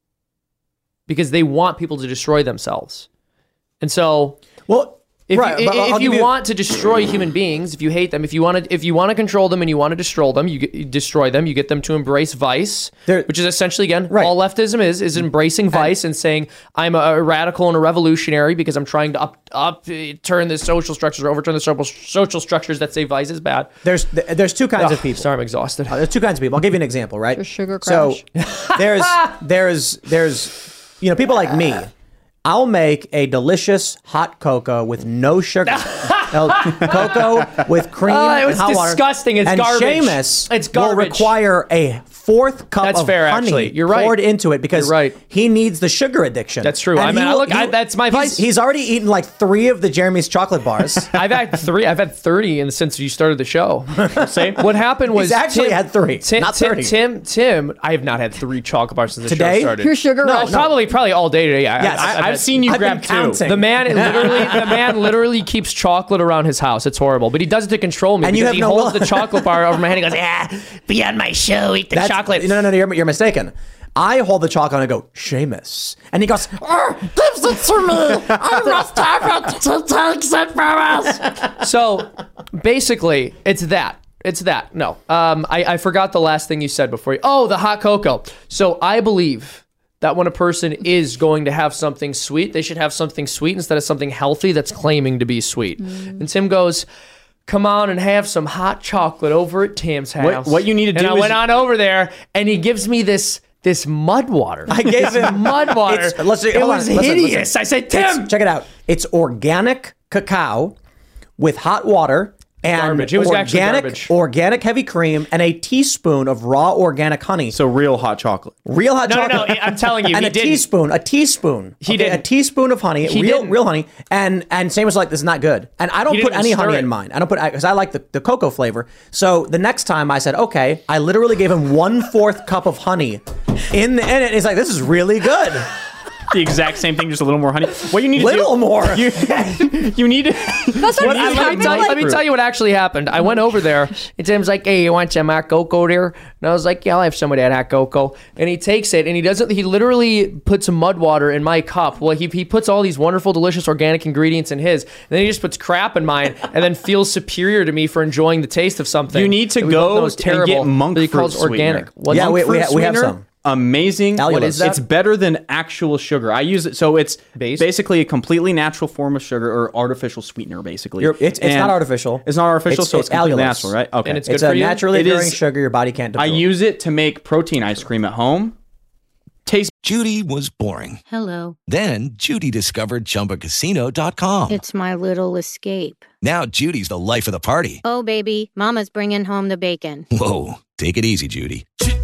Speaker 3: Because they want people to destroy themselves. And so,
Speaker 1: well,
Speaker 3: if
Speaker 1: right,
Speaker 3: you,
Speaker 1: but
Speaker 3: if
Speaker 1: I'll
Speaker 3: you
Speaker 1: give you-
Speaker 3: want to destroy human beings, if you hate them, if you want to if you want to control them and you want to destroy them, you, get, you destroy them, you get them to embrace vice,
Speaker 1: There-
Speaker 3: which is essentially, again,
Speaker 1: Right.
Speaker 3: all leftism is, is embracing vice and saying, I'm a, a radical and a revolutionary because I'm trying to up, up turn the social structures or overturn the social, social structures that say vice is bad.
Speaker 1: There's there's two kinds
Speaker 3: Ugh,
Speaker 1: of people.
Speaker 3: Sorry, I'm exhausted.
Speaker 1: Uh, there's two kinds of people. I'll give you an example, right?
Speaker 4: Just sugar
Speaker 1: So
Speaker 4: crash.
Speaker 1: there's there's there's you know people like me. I'll make a delicious hot cocoa with no sugar. Now, cocoa with cream
Speaker 3: Oh, it
Speaker 1: and
Speaker 3: was
Speaker 1: hot water.
Speaker 3: disgusting. It's
Speaker 1: and
Speaker 3: garbage.
Speaker 1: Seamus
Speaker 3: It's
Speaker 1: will
Speaker 3: garbage.
Speaker 1: require a fourth cup
Speaker 3: That's
Speaker 1: of
Speaker 3: fair,
Speaker 1: honey
Speaker 3: actually. You're right.
Speaker 1: poured into it because
Speaker 3: You're right.
Speaker 1: he needs the sugar addiction.
Speaker 3: That's true.
Speaker 1: And
Speaker 3: I mean,
Speaker 1: he
Speaker 3: I
Speaker 1: will-
Speaker 3: look, I-
Speaker 1: he-
Speaker 3: that's my
Speaker 1: he's-
Speaker 3: vice.
Speaker 1: He's already eaten like three of the Jeremy's chocolate bars.
Speaker 3: I've had three. I've had thirty in, since you started the show. Say what happened was
Speaker 1: He's actually
Speaker 3: Tim,
Speaker 1: had three,
Speaker 3: Tim,
Speaker 1: not
Speaker 3: Tim,
Speaker 1: thirty.
Speaker 3: Tim, Tim, I have not had three chocolate bars since the
Speaker 1: Today?
Speaker 3: show started.
Speaker 4: Your sugar
Speaker 3: no,
Speaker 4: rush.
Speaker 3: probably probably all day today. I,
Speaker 1: Yes.
Speaker 3: I, I've,
Speaker 2: I've
Speaker 3: had-
Speaker 2: seen you
Speaker 1: I've been
Speaker 2: grab two.
Speaker 1: counting.
Speaker 3: The man literally, the man literally keeps chocolate around his house. It's horrible, but he does it to control me.
Speaker 1: And you
Speaker 3: because
Speaker 1: have
Speaker 3: he
Speaker 1: no
Speaker 3: holds
Speaker 1: will.
Speaker 3: the chocolate bar over my head. and He goes, "Yeah, be on my show, eat the
Speaker 1: That's-
Speaker 3: chocolate."
Speaker 1: No, no, no, you're, you're mistaken. I hold the chocolate and I go, Seamus. And he goes, "Arr, gives it to me. I must have it. He takes it from us.
Speaker 3: So basically, it's that. It's that. No, um, I, I forgot the last thing you said before. You, oh, the hot cocoa. So I believe that when a person is going to have something sweet, they should have something sweet instead of something healthy that's claiming to be sweet. And Tim goes, come on and have some hot chocolate over at Tim's house.
Speaker 2: what you need to
Speaker 3: and
Speaker 2: do
Speaker 3: I
Speaker 2: is-
Speaker 3: went on over there, and he gives me this this mud water.
Speaker 1: I gave him
Speaker 3: mud water.
Speaker 1: It's- let's see,
Speaker 3: it
Speaker 1: hold on,
Speaker 3: was
Speaker 1: listen,
Speaker 3: hideous.
Speaker 1: listen.
Speaker 3: I said,
Speaker 1: It's-
Speaker 3: Tim.
Speaker 1: check it out. It's organic cacao with hot water and
Speaker 3: Garbage. It was actually
Speaker 1: organic,
Speaker 3: garbage.
Speaker 1: organic heavy cream and a teaspoon of raw organic honey.
Speaker 2: So real hot chocolate.
Speaker 1: Real hot
Speaker 3: No, no,
Speaker 1: chocolate.
Speaker 3: no, I'm telling you,
Speaker 1: and
Speaker 3: he
Speaker 1: a
Speaker 3: didn't.
Speaker 1: teaspoon, a teaspoon.
Speaker 3: He
Speaker 1: okay,
Speaker 3: didn't.
Speaker 1: A teaspoon of honey,
Speaker 3: He
Speaker 1: real,
Speaker 3: didn't.
Speaker 1: real honey. And and Sam was like, "This is not good." And I don't
Speaker 3: He
Speaker 1: put
Speaker 3: didn't
Speaker 1: any
Speaker 3: stir
Speaker 1: honey
Speaker 3: it.
Speaker 1: in mine. I don't put because I like the, the cocoa flavor. So the next time I said, "Okay," I literally gave him one fourth cup of honey in the, in it. He's like, "This is really good."
Speaker 2: The exact same thing, just a little more honey. What you need to
Speaker 1: Little
Speaker 2: do,
Speaker 1: more.
Speaker 2: You, you need to.
Speaker 4: That's what,
Speaker 3: What-
Speaker 4: he's
Speaker 3: let, me
Speaker 4: having,
Speaker 3: tell, you-
Speaker 4: like-
Speaker 3: let me tell you what actually happened. I went over there, and Tim's like, "Hey, you want some hot cocoa there?" And I was like, "Yeah, I'll have some of that hot cocoa." And he takes it, and he doesn't. He literally puts some mud water in my cup. Well, he he puts all these wonderful, delicious organic ingredients in his, and then he just puts crap in mine, and then feels superior to me for enjoying the taste of something.
Speaker 2: You need to
Speaker 3: that we both
Speaker 2: go
Speaker 3: know is
Speaker 2: and
Speaker 3: terrible.
Speaker 2: get monk
Speaker 3: that he
Speaker 2: fruit
Speaker 3: calls organic.
Speaker 2: sweetener.
Speaker 3: What's
Speaker 1: Yeah,
Speaker 3: monk
Speaker 1: we-
Speaker 3: fruit
Speaker 1: we ha- we have
Speaker 2: sweetener,
Speaker 1: some.
Speaker 2: Amazing.
Speaker 1: Allulose.
Speaker 3: is that?
Speaker 2: It's better than actual sugar. I use it, so it's
Speaker 3: Base?
Speaker 2: basically a completely natural form of sugar or artificial sweetener, basically.
Speaker 1: You're- it's- it's
Speaker 2: And
Speaker 1: not artificial.
Speaker 2: It's not artificial,
Speaker 1: It's-
Speaker 2: so it's,
Speaker 1: it's
Speaker 2: completely
Speaker 1: allulose.
Speaker 2: natural, right? Okay.
Speaker 3: And it's
Speaker 1: It's
Speaker 3: good
Speaker 1: a
Speaker 3: for you?
Speaker 1: naturally
Speaker 2: It
Speaker 1: occurring
Speaker 2: is-
Speaker 1: sugar your body can't
Speaker 2: I
Speaker 1: absorb.
Speaker 2: use it to make protein ice cream at home. Tastes
Speaker 9: Judy was boring.
Speaker 10: Hello.
Speaker 9: Then Judy discovered Chumba Casino dot com.
Speaker 10: It's my little escape.
Speaker 9: Now Judy's the life of the party.
Speaker 10: Oh, baby, mama's bringing home the bacon.
Speaker 9: Whoa, take it easy, Judy.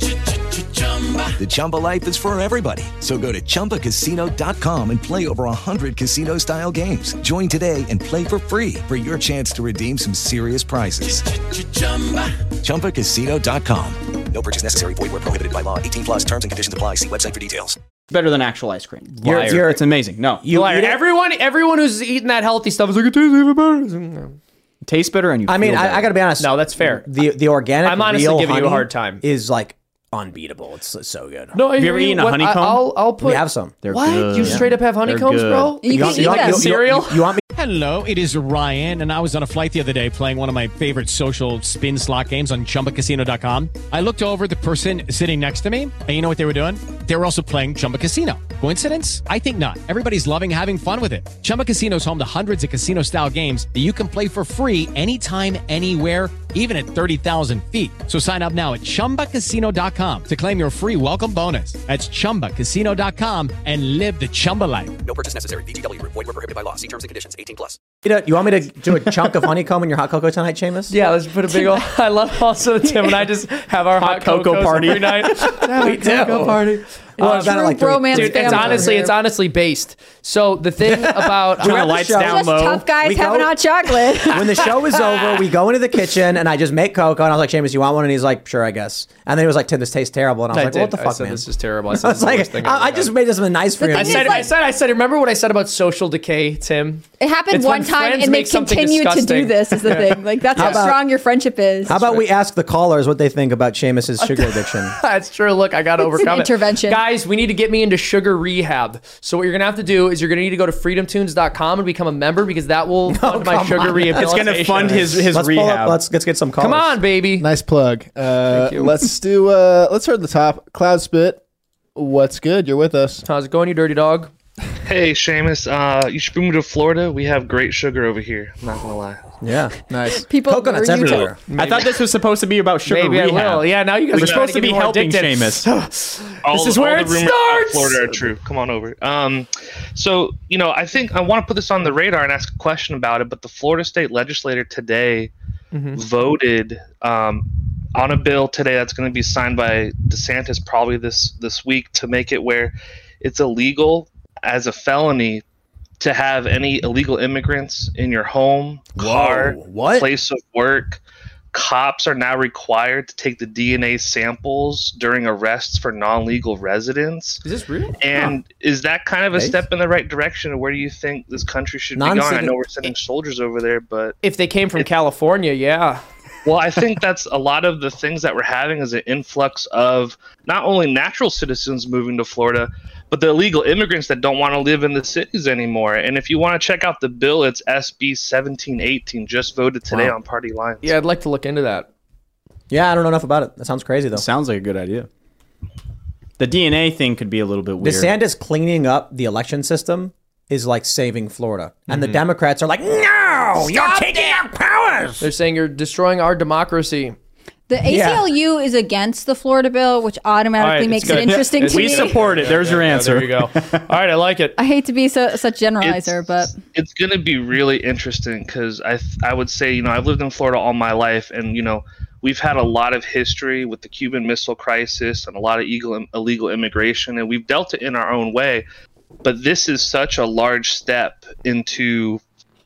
Speaker 9: The Chumba life is for everybody. So go to Chumba Casino dot com and play over one hundred casino-style games. Join today and play for free for your chance to redeem some serious prizes. Chumba Casino dot com. No purchase necessary. Void where prohibited by law. eighteen plus terms and conditions apply. See website for details.
Speaker 2: better than actual ice cream.
Speaker 1: You're-
Speaker 2: Liar.
Speaker 1: you're-
Speaker 2: it's amazing. No,
Speaker 1: You
Speaker 3: Liar.
Speaker 1: eat it?
Speaker 3: Everyone, everyone who's eating that healthy stuff is like, it tastes even better.
Speaker 2: it tastes better and you.
Speaker 1: I mean,
Speaker 2: feel
Speaker 1: I,
Speaker 2: better.
Speaker 1: I got to be honest.
Speaker 3: No, that's fair.
Speaker 1: The the organic.
Speaker 3: I'm honestly
Speaker 1: real
Speaker 3: giving you a
Speaker 1: honey
Speaker 3: hard time.
Speaker 1: Is like unbeatable. It's so- so good.
Speaker 3: No,
Speaker 2: Have you ever eaten a
Speaker 3: what-
Speaker 2: honeycomb?
Speaker 3: I, I'll, I'll put.
Speaker 1: We have some.
Speaker 2: They're
Speaker 3: What?
Speaker 2: good.
Speaker 3: You straight up have honeycombs,
Speaker 2: good.
Speaker 3: bro?
Speaker 4: You
Speaker 1: want-
Speaker 4: can eat
Speaker 1: want-
Speaker 4: that.
Speaker 1: you- you-
Speaker 3: Cereal?
Speaker 1: You, you want me?
Speaker 11: Hello, it is Ryan, and I was on a flight the other day playing one of my favorite social spin slot games on Chumba Casino dot com. I looked over at the person sitting next to me, and you know what they were doing? They were also playing Chumba Casino. Coincidence? I think not. Everybody's loving having fun with it. Chumba Casino is home to hundreds of casino-style games that you can play for free anytime, anywhere, even at thirty thousand feet. So sign up now at Chumba Casino dot com to claim your free welcome bonus. That's Chumba Casino dot com and live the Chumba life.
Speaker 9: No purchase necessary. V G W. Void where prohibited by law. See terms and conditions. eighteen plus.
Speaker 1: You, know, you want me to do a chunk of honeycomb in your hot cocoa tonight, Seamus?
Speaker 3: Yeah, let's put a big old. I love also that Tim and I just have our hot,
Speaker 2: cocoa
Speaker 3: cocos
Speaker 2: party.
Speaker 3: every night.
Speaker 1: we do.
Speaker 3: Cocoa party.
Speaker 1: Well,
Speaker 3: Um,
Speaker 1: I've done it like three-
Speaker 4: romance
Speaker 3: Dude, it's
Speaker 4: family.
Speaker 3: honestly, it's honestly based. So the thing about
Speaker 2: Turn the lights down
Speaker 4: Just
Speaker 2: low.
Speaker 4: tough guys
Speaker 1: We
Speaker 4: having
Speaker 1: go-
Speaker 4: hot chocolate.
Speaker 1: When the show was over, we go into the kitchen and I just make cocoa and I was like, Seamus, you want one? And he's like, sure, I guess. And then he was like, Tim, this tastes terrible. And I was
Speaker 3: I
Speaker 1: like,
Speaker 3: did.
Speaker 1: well, what the
Speaker 3: I
Speaker 1: fuck,
Speaker 3: said,
Speaker 1: man?
Speaker 3: this is terrible. I,
Speaker 1: I
Speaker 3: said,
Speaker 1: was
Speaker 3: this is the
Speaker 1: like,
Speaker 3: worst thing I've
Speaker 1: I,
Speaker 3: ever
Speaker 1: I just
Speaker 3: had.
Speaker 1: made something nice for
Speaker 4: The
Speaker 1: you.
Speaker 3: I
Speaker 4: thing
Speaker 3: said,
Speaker 4: is,
Speaker 3: I
Speaker 4: like-
Speaker 3: said, I said, remember what I said about social decay, Tim?
Speaker 4: It happened
Speaker 3: It's
Speaker 4: one
Speaker 3: when
Speaker 4: time
Speaker 3: friends
Speaker 4: and they
Speaker 3: make something
Speaker 4: continue to do
Speaker 3: disgusting.
Speaker 4: this is the thing. Like that's how,
Speaker 1: about-
Speaker 4: strong your friendship is.
Speaker 1: How about we ask the callers what they think about Seamus's sugar addiction?
Speaker 3: That's true. Look, I got to overcome it.
Speaker 4: intervention.
Speaker 3: Guys, we need to get me into sugar rehab. So what you're going to have to do is you're going to need to go to freedom tunes dot com and become a member because that will fund my
Speaker 1: come
Speaker 3: sugar
Speaker 1: on.
Speaker 3: rehabilitation.
Speaker 2: It's going to fund his, his
Speaker 1: let's pull
Speaker 2: rehab.
Speaker 1: up, let's, let's get some callers.
Speaker 3: Come on, baby.
Speaker 12: Nice plug. Uh,
Speaker 3: you.
Speaker 12: let's do. Uh, let's start at the top. Cloud Spit. What's good? You're with us.
Speaker 3: How's it going, you dirty dog?
Speaker 13: Hey, Seamus, uh, you should bring me to Florida. We have great sugar over here. I'm not gonna lie.
Speaker 1: Yeah.
Speaker 12: Nice.
Speaker 4: People
Speaker 1: Coconuts
Speaker 4: lure you to-
Speaker 1: everywhere.
Speaker 2: I thought this was supposed to be about sugar
Speaker 3: Maybe I
Speaker 2: rehab.
Speaker 3: will. Yeah, now you guys
Speaker 2: We're
Speaker 3: are trying
Speaker 2: supposed
Speaker 3: to
Speaker 2: to be
Speaker 3: get me more
Speaker 2: helping
Speaker 3: addicted.
Speaker 2: Seamus.
Speaker 13: All,
Speaker 3: This is where
Speaker 13: all
Speaker 3: it
Speaker 13: the rumors about
Speaker 3: starts!
Speaker 13: Florida are true. Come on over. Um, so you know, I think I want to put this on the radar and ask a question about it. But the Florida State Legislature today
Speaker 3: Mm-hmm.
Speaker 13: voted um, on a bill today that's going to be signed by DeSantis probably this this week to make it where it's illegal as a felony to have any illegal immigrants in your home, car,
Speaker 1: what?
Speaker 13: place of work. Cops are now required to take the D N A samples during arrests for non-legal residents.
Speaker 3: Is this real?
Speaker 13: And is that kind of a
Speaker 1: Nice.
Speaker 13: step in the right direction? Or where do you think this country should be
Speaker 1: Non-citi-
Speaker 13: going? I know we're sending soldiers over there, but
Speaker 3: If they came from California, yeah.
Speaker 13: well, I think that's a lot of the things that we're having is an influx of not only natural citizens moving to Florida, but the illegal immigrants that don't want to live in the cities anymore. And if you want to check out the bill, it's S B seventeen eighteen, just voted today
Speaker 1: Wow.
Speaker 13: on party lines.
Speaker 3: Yeah, I'd like to look into that.
Speaker 1: Yeah, I don't know enough about it. That sounds crazy, though.
Speaker 2: Sounds like a good idea. The D N A thing could be a little bit weird.
Speaker 1: DeSantis cleaning up the election system is like saving Florida. And the Democrats are like, no, you're taking our powers.
Speaker 3: They're saying you're destroying our democracy.
Speaker 4: The A C L U is against the Florida bill, which automatically
Speaker 3: All right,
Speaker 4: makes
Speaker 3: it's
Speaker 4: it
Speaker 3: good.
Speaker 4: interesting
Speaker 3: It's-
Speaker 4: to
Speaker 2: we
Speaker 4: me.
Speaker 2: support it. There's your
Speaker 3: Yeah,
Speaker 2: answer.
Speaker 3: there you go. All right, I like it.
Speaker 4: I hate to be so such generalizer, but
Speaker 13: It's going to be really interesting because I th- I would say, you know, I've lived in Florida all my life, and, you know, we've had a lot of history with the Cuban Missile Crisis and a lot of illegal, illegal immigration, and we've dealt it in our own way. But this is such a large step into,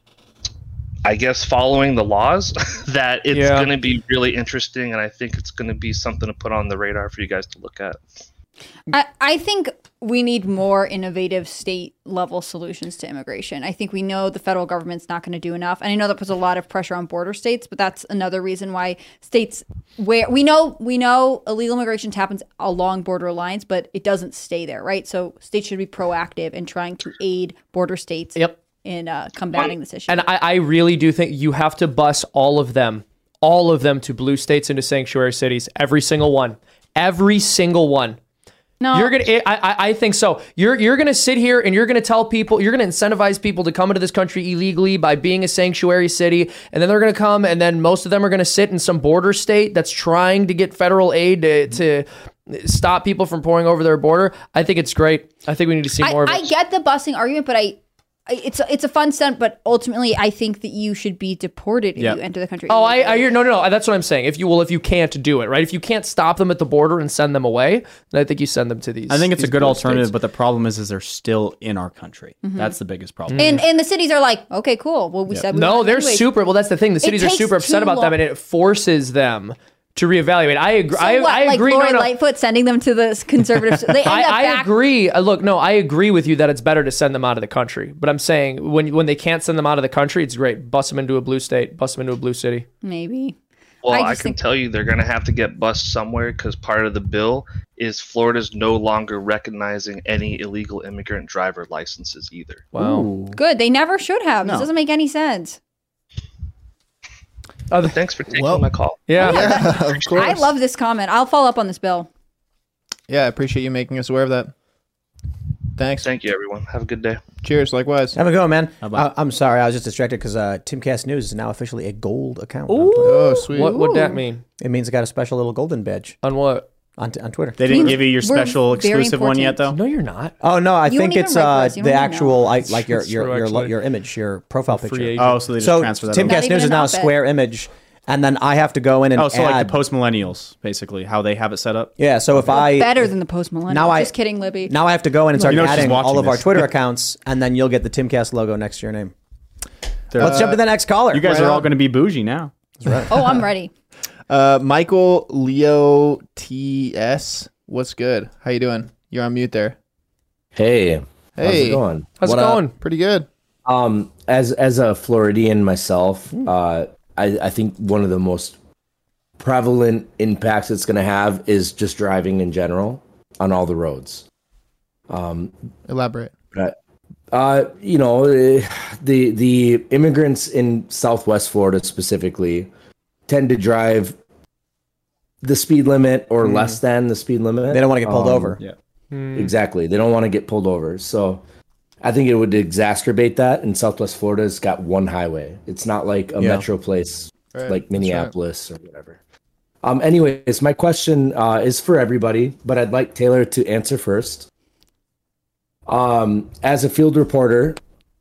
Speaker 13: I guess, following the laws that it's
Speaker 3: Yeah.
Speaker 13: going to be really interesting, and I think it's going to be something to put on the radar for you guys to look at.
Speaker 4: I, I think we need more innovative state level solutions to immigration. I think we know the federal government's not going to do enough. And I know that puts a lot of pressure on border states, but that's another reason why states where we know we know illegal immigration happens along border lines, but it doesn't stay there, right? So states should be proactive in trying to aid border states
Speaker 3: Yep.
Speaker 4: in uh, combating this issue.
Speaker 3: And I, I really do think you have to bus all of them, all of them to blue states into sanctuary cities. Every single one. Every single one.
Speaker 4: No,
Speaker 3: You're gonna. I, I. I think so. You're. You're gonna sit here and you're gonna tell people. You're gonna incentivize people to come into this country illegally by being a sanctuary city, and then they're gonna come, and then most of them are gonna sit in some border state that's trying to get federal aid to, to stop people from pouring over their border. I think it's great. I think we need to see
Speaker 4: I,
Speaker 3: more of it.
Speaker 4: I get the busing argument, but I, I it's a, it's a fun stunt. But ultimately, I think that you should be deported if
Speaker 3: Yep.
Speaker 4: you enter the country.
Speaker 3: Oh, I, I
Speaker 4: illegally.
Speaker 3: hear. No, no, no. That's what I'm saying. If you will, if you can't do it, right? If you can't stop them at the border and send them away, then I think you send them to these.
Speaker 2: I think it's a
Speaker 3: these
Speaker 2: good
Speaker 3: blue
Speaker 2: alternative,
Speaker 3: states.
Speaker 2: but the problem is, is they're still in our country.
Speaker 4: Mhm.
Speaker 2: That's the biggest problem.
Speaker 3: Mm.
Speaker 4: And and the cities are like, okay, cool. Well, we said we
Speaker 3: no,
Speaker 4: want
Speaker 3: they're
Speaker 4: anyways.
Speaker 3: super. Well, that's the thing. The
Speaker 4: It
Speaker 3: cities are
Speaker 4: takes
Speaker 3: super upset
Speaker 4: too
Speaker 3: about them,
Speaker 4: long.
Speaker 3: and it forces them to reevaluate. I agree.
Speaker 4: So
Speaker 3: I,
Speaker 4: what,
Speaker 3: I
Speaker 4: like
Speaker 3: agree.
Speaker 4: Lori
Speaker 3: no, no.
Speaker 4: Lightfoot sending them to the conservative. They end
Speaker 3: I,
Speaker 4: up
Speaker 3: I
Speaker 4: back.
Speaker 3: agree. Uh, Look, no, I agree with you that it's better to send them out of the country. But I'm saying when when they can't send them out of the country, it's great. Bust them into a blue state. Bust them into a blue city.
Speaker 4: Maybe.
Speaker 13: Well,
Speaker 4: I
Speaker 13: I,
Speaker 4: just
Speaker 13: can
Speaker 4: think-
Speaker 13: tell you they're going to have to get bussed somewhere because part of the bill is Florida's no longer recognizing any illegal immigrant driver licenses either.
Speaker 3: Wow.
Speaker 4: Good. They never should have.
Speaker 13: No.
Speaker 4: This doesn't make any sense.
Speaker 3: Uh,
Speaker 13: Thanks for taking
Speaker 12: Well,
Speaker 13: my call.
Speaker 3: Yeah.
Speaker 12: Yeah, of course.
Speaker 4: I love this comment. I'll follow up on this bill.
Speaker 12: Yeah, I appreciate you making us aware of that. Thanks.
Speaker 13: Thank you, everyone. Have a good day.
Speaker 12: Cheers. Likewise.
Speaker 1: Have a go, man.
Speaker 2: How about-
Speaker 1: I, I'm sorry, I was just distracted because uh, Timcast News is now officially a gold account.
Speaker 3: Ooh.
Speaker 12: Oh, sweet.
Speaker 3: What would that
Speaker 4: Ooh.
Speaker 3: mean?
Speaker 1: It means it got a special little golden badge
Speaker 3: On what?
Speaker 1: on, t- on Twitter.
Speaker 2: They didn't
Speaker 4: Means
Speaker 2: give you your
Speaker 4: we're
Speaker 2: special
Speaker 4: very
Speaker 2: exclusive one yet, though?
Speaker 3: No, you're not.
Speaker 1: Oh no, I
Speaker 4: You
Speaker 1: think
Speaker 4: won't
Speaker 1: it's
Speaker 4: even write
Speaker 1: uh,
Speaker 4: for us. You
Speaker 1: the
Speaker 4: won't even
Speaker 1: actual,
Speaker 4: know.
Speaker 1: I, like your
Speaker 3: That's
Speaker 1: your
Speaker 3: true,
Speaker 1: your, lo-
Speaker 3: actually.
Speaker 1: your image, your profile
Speaker 3: Free
Speaker 1: picture.
Speaker 3: agent.
Speaker 2: Oh, so they just
Speaker 1: So
Speaker 2: transfer that
Speaker 1: Timcast
Speaker 2: over.
Speaker 4: Not even
Speaker 1: News is
Speaker 4: an
Speaker 1: now a
Speaker 4: op-ed.
Speaker 1: square image, and then I have to go in and
Speaker 2: oh, so
Speaker 1: add.
Speaker 2: like the post millennials, basically, how they have it set up.
Speaker 1: Yeah, so if
Speaker 4: We're
Speaker 1: I
Speaker 4: better than the post millennial.
Speaker 1: now I
Speaker 4: Just kidding, Libby.
Speaker 1: now I have to go in and start
Speaker 2: You know she's
Speaker 1: adding
Speaker 2: watching
Speaker 1: all of our
Speaker 2: this.
Speaker 1: Twitter accounts, and then you'll get the Timcast logo next to your name.
Speaker 2: There-
Speaker 1: Let's jump to the next caller.
Speaker 2: You guys
Speaker 12: Right
Speaker 2: are all
Speaker 12: on.
Speaker 2: going to be bougie now.
Speaker 4: Oh, I'm ready.
Speaker 12: Uh, Michael Leo T S. What's good? How you doing? You're on mute there.
Speaker 14: Hey, how's
Speaker 12: Hey.
Speaker 14: it going?
Speaker 3: How's
Speaker 14: What
Speaker 3: it
Speaker 14: up?
Speaker 3: going?
Speaker 12: Pretty good.
Speaker 14: Um, as as a Floridian myself, uh, I, I think one of the most prevalent impacts it's going to have is just driving in general on all the roads. Um,
Speaker 12: Elaborate.
Speaker 14: but, uh, you know, eh, the the immigrants in Southwest Florida specifically tend to drive the speed limit or
Speaker 1: Mm.
Speaker 14: less than the speed limit.
Speaker 1: They don't want to get pulled
Speaker 14: Um,
Speaker 1: over.
Speaker 2: Yeah.
Speaker 14: Exactly. They don't want to get pulled over. So I think it would exacerbate that. And Southwest Florida's got one highway. It's not like a
Speaker 1: Yeah.
Speaker 14: metro place
Speaker 12: Right,
Speaker 14: like
Speaker 12: that's
Speaker 14: Minneapolis or whatever. Um, anyways, my question uh, is for everybody, but I'd like Taylor to answer first. Um, as a field reporter,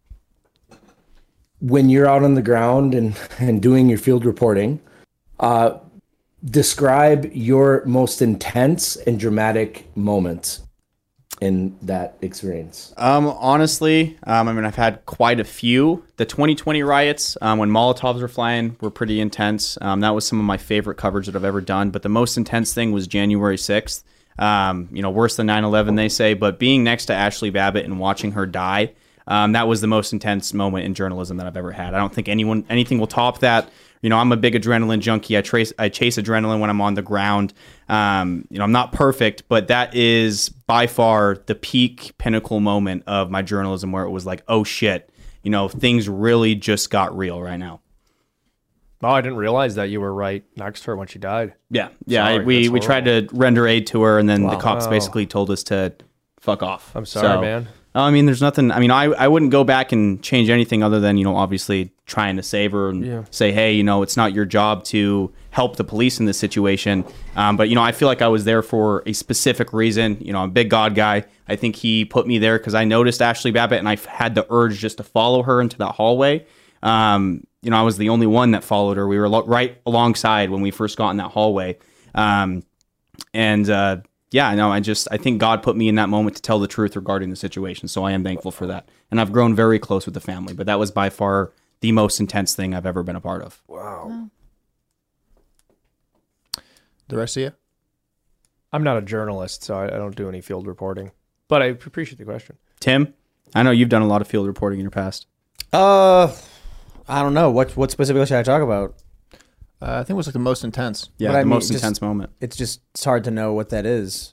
Speaker 14: when you're out on the ground and, and doing your field reporting, uh, describe your most intense and dramatic moments in that experience.
Speaker 2: Um, honestly, um, I mean, I've had quite a few. The twenty twenty riots, um, when Molotovs were flying, were pretty intense. Um, that was some of my favorite coverage that I've ever done. But the most intense thing was January sixth. Um, you know, worse than nine eleven, they say. But being next to Ashley Babbitt and watching her die, um, that was the most intense moment in journalism that I've ever had. I don't think anyone, anything will top that. You know, I'm a big adrenaline junkie. I trace, I chase adrenaline when I'm on the ground. Um, you know, I'm not perfect, but that is by far the peak pinnacle moment of my journalism where it was like, oh shit, you know, things really just got real right now.
Speaker 3: Oh, I didn't realize that you were right next to her when she died.
Speaker 2: Yeah. Yeah. I,
Speaker 3: Sorry,
Speaker 2: we,
Speaker 3: that's
Speaker 2: we tried to render aid to her, and then the
Speaker 3: Wow.
Speaker 2: cops
Speaker 3: Wow.
Speaker 2: basically told us to fuck off.
Speaker 3: I'm sorry, man.
Speaker 2: I mean, there's nothing. I mean, I, I wouldn't go back and change anything other than, you know, obviously trying to save her and
Speaker 3: Yeah.
Speaker 2: say, hey, you know, it's not your job to help the police in this situation. Um, but, you know, I feel like I was there for a specific reason. You know, I'm a big God guy. I think he put me there because I noticed Ashley Babbitt and I had the urge just to follow her into that hallway. Um, you know, I was the only one that followed her. We were lo- right alongside when we first got in that hallway. Um, and, uh, yeah, no, I just, I think God put me in that moment to tell the truth regarding the situation. So I am thankful for that. And I've grown very close with the family, but that was by far the most intense thing I've ever been a part of.
Speaker 3: Wow.
Speaker 12: The rest of you?
Speaker 3: I'm not a journalist, so I, I don't do any field reporting. But I appreciate the question.
Speaker 2: Tim, I know you've done a lot of field reporting in your past.
Speaker 1: Uh, I don't know. What what specifically should I talk about?
Speaker 12: Uh, I think it was like the most intense.
Speaker 2: Yeah,
Speaker 1: But
Speaker 2: the
Speaker 1: I mean,
Speaker 2: most
Speaker 1: just-
Speaker 2: intense moment.
Speaker 1: It's just it's hard to know what that is.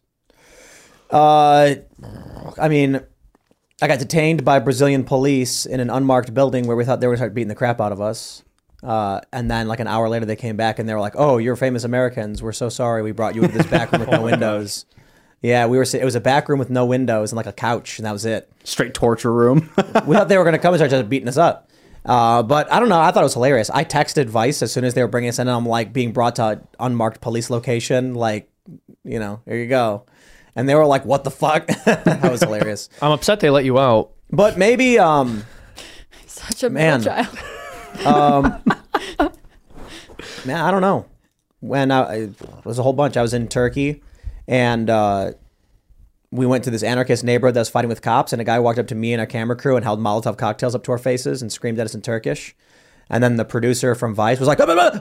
Speaker 1: Uh, I mean, I got detained by Brazilian police in an unmarked building where we thought they were going to start beating the crap out of us. Uh, and then like an hour later, they came back and they were like, "Oh, you're famous Americans. We're so sorry. We brought you into this back room with no windows." Yeah, we were. It was a back room with no windows and like a couch, and that was it.
Speaker 2: Straight torture room.
Speaker 1: We thought they were going to come and start just beating us up. Uh, but I don't know. I thought it was hilarious. I texted Vice as soon as they were bringing us in, and I'm like being brought to an unmarked police location. Like, you know, here you go. And they were like, "What the fuck?" That was hilarious.
Speaker 3: I'm upset they let you out.
Speaker 1: But maybe, um,
Speaker 4: Such a
Speaker 1: man,
Speaker 4: man. child.
Speaker 1: um, man, I don't know. When I, I it was a whole bunch. I was in Turkey, and uh, we went to this anarchist neighborhood that was fighting with cops, and a guy walked up to me and our camera crew and held Molotov cocktails up to our faces and screamed at us in Turkish. And then the producer from Vice was like,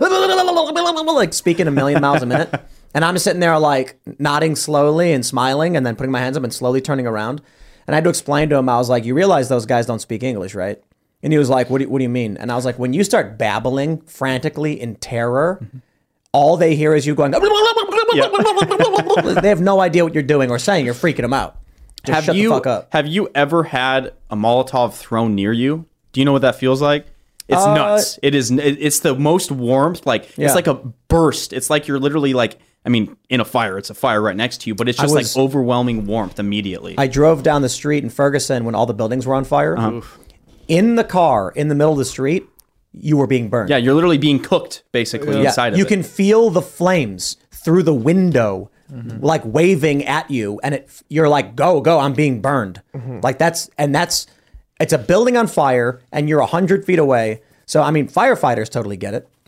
Speaker 1: like speaking a million miles a minute. And I'm just sitting there like nodding slowly and smiling and then putting my hands up and slowly turning around. And I had to explain to him, I was like, you realize those guys don't speak English, right? And he was like, what do you, what do you mean? And I was like, when you start babbling frantically in terror, mm-hmm. all they hear is you going, they have no idea what you're doing or saying. You're freaking them out. Just
Speaker 2: have
Speaker 1: shut
Speaker 2: you,
Speaker 1: the fuck up.
Speaker 2: Have you ever had a Molotov thrown near you? Do you know what that feels like? It's
Speaker 1: Uh,
Speaker 2: nuts. It is. It, it's the most warmth. Like
Speaker 1: Yeah.
Speaker 2: it's like a burst. It's like you're literally like. I mean, in a fire. It's a fire right next to you, but it's
Speaker 1: I
Speaker 2: just
Speaker 1: was-
Speaker 2: like overwhelming warmth immediately.
Speaker 1: I drove down the street in Ferguson when all the buildings were on fire.
Speaker 2: Uh-huh.
Speaker 1: In the car, in the middle of the street, you were being burned.
Speaker 2: Yeah, you're literally being cooked basically
Speaker 1: Yeah,
Speaker 2: inside of
Speaker 1: you
Speaker 2: it.
Speaker 1: can feel the flames through the window, like waving at you, and it you're like, go, go, I'm being burned. Like that's and that's it's a building on fire, and you're a hundred feet away. So I mean, firefighters totally get it,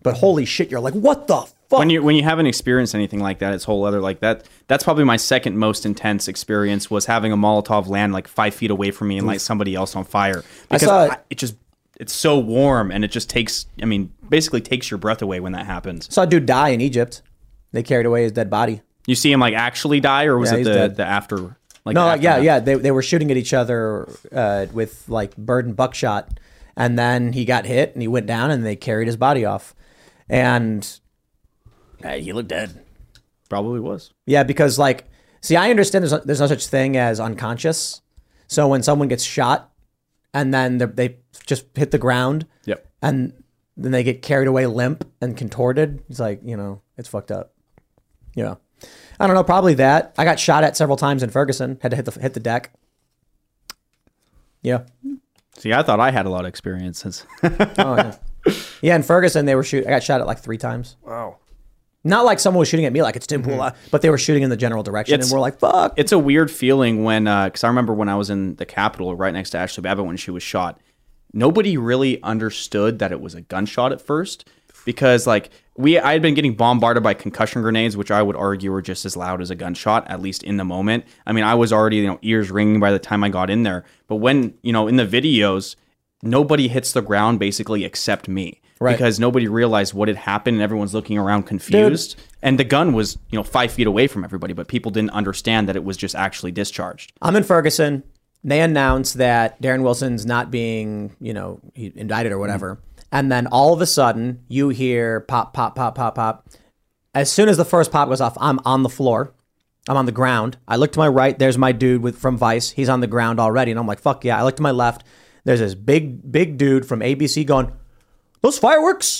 Speaker 1: But holy shit, you're like, what the fuck?
Speaker 2: When you when you haven't experienced anything like that, it's whole other like that. That's probably my second most intense experience was having a Molotov land like five feet away from me and light somebody else on fire. Because
Speaker 1: I saw it.
Speaker 2: I, it just it's so warm and it just takes. I mean, basically takes your breath away when that happens.
Speaker 1: Saw a dude die in Egypt. They carried away his dead body.
Speaker 2: You see him like actually die, or was
Speaker 1: Yeah,
Speaker 2: it
Speaker 1: he's
Speaker 2: the
Speaker 1: dead.
Speaker 2: the after? Like
Speaker 1: no,
Speaker 2: the
Speaker 1: like, yeah,
Speaker 2: aftermath?
Speaker 1: yeah. They they were shooting at each other uh, with like bird and buckshot, and then he got hit and he went down, and they carried his body off, and uh, he looked dead.
Speaker 2: Probably was.
Speaker 1: Yeah, because like, see, I understand there's no, there's no such thing as unconscious. So when someone gets shot, and then they're- they just hit the ground,
Speaker 2: Yep.
Speaker 1: and then they get carried away limp and contorted. It's like, you know, it's fucked up. Yeah. I don't know, probably that. I got shot at several times in Ferguson. Had to hit the hit the deck. Yeah.
Speaker 2: See, I thought I had a lot of experiences.
Speaker 1: Oh, yeah. Yeah, in Ferguson, they were shooting. I got shot at like three times.
Speaker 2: Wow.
Speaker 1: Not like someone was shooting at me like it's Tim Pula, but they were shooting in the general direction,
Speaker 2: It's-
Speaker 1: and we're like, fuck.
Speaker 2: It's a weird feeling when, because I remember when I was in the Capitol right next to Ashley Babbitt when she was shot, nobody really understood that it was a gunshot at first because, like, we I had been getting bombarded by concussion grenades, which I would argue were just as loud as a gunshot, at least in the moment. I mean, I was already, you know, ears ringing by the time I got in there. But when, you know, in the videos, nobody hits the ground basically except me.
Speaker 1: Right.
Speaker 2: Because nobody realized what had happened and everyone's looking around confused. Dude. And the gun was, you know, five feet away from everybody, but people didn't understand that it was just actually discharged.
Speaker 1: I'm in Ferguson. They announced that Darren Wilson's not being, you know, he- indicted or whatever. Mm. And then all of a sudden, you hear pop, pop, pop, pop, pop. As soon as the first pop goes off, I'm on the floor. I'm on the ground. I look to my right. There's my dude with from Vice. He's on the ground already. And I'm like, fuck yeah. I look to my left. There's this big, big dude from A B C going, those fireworks?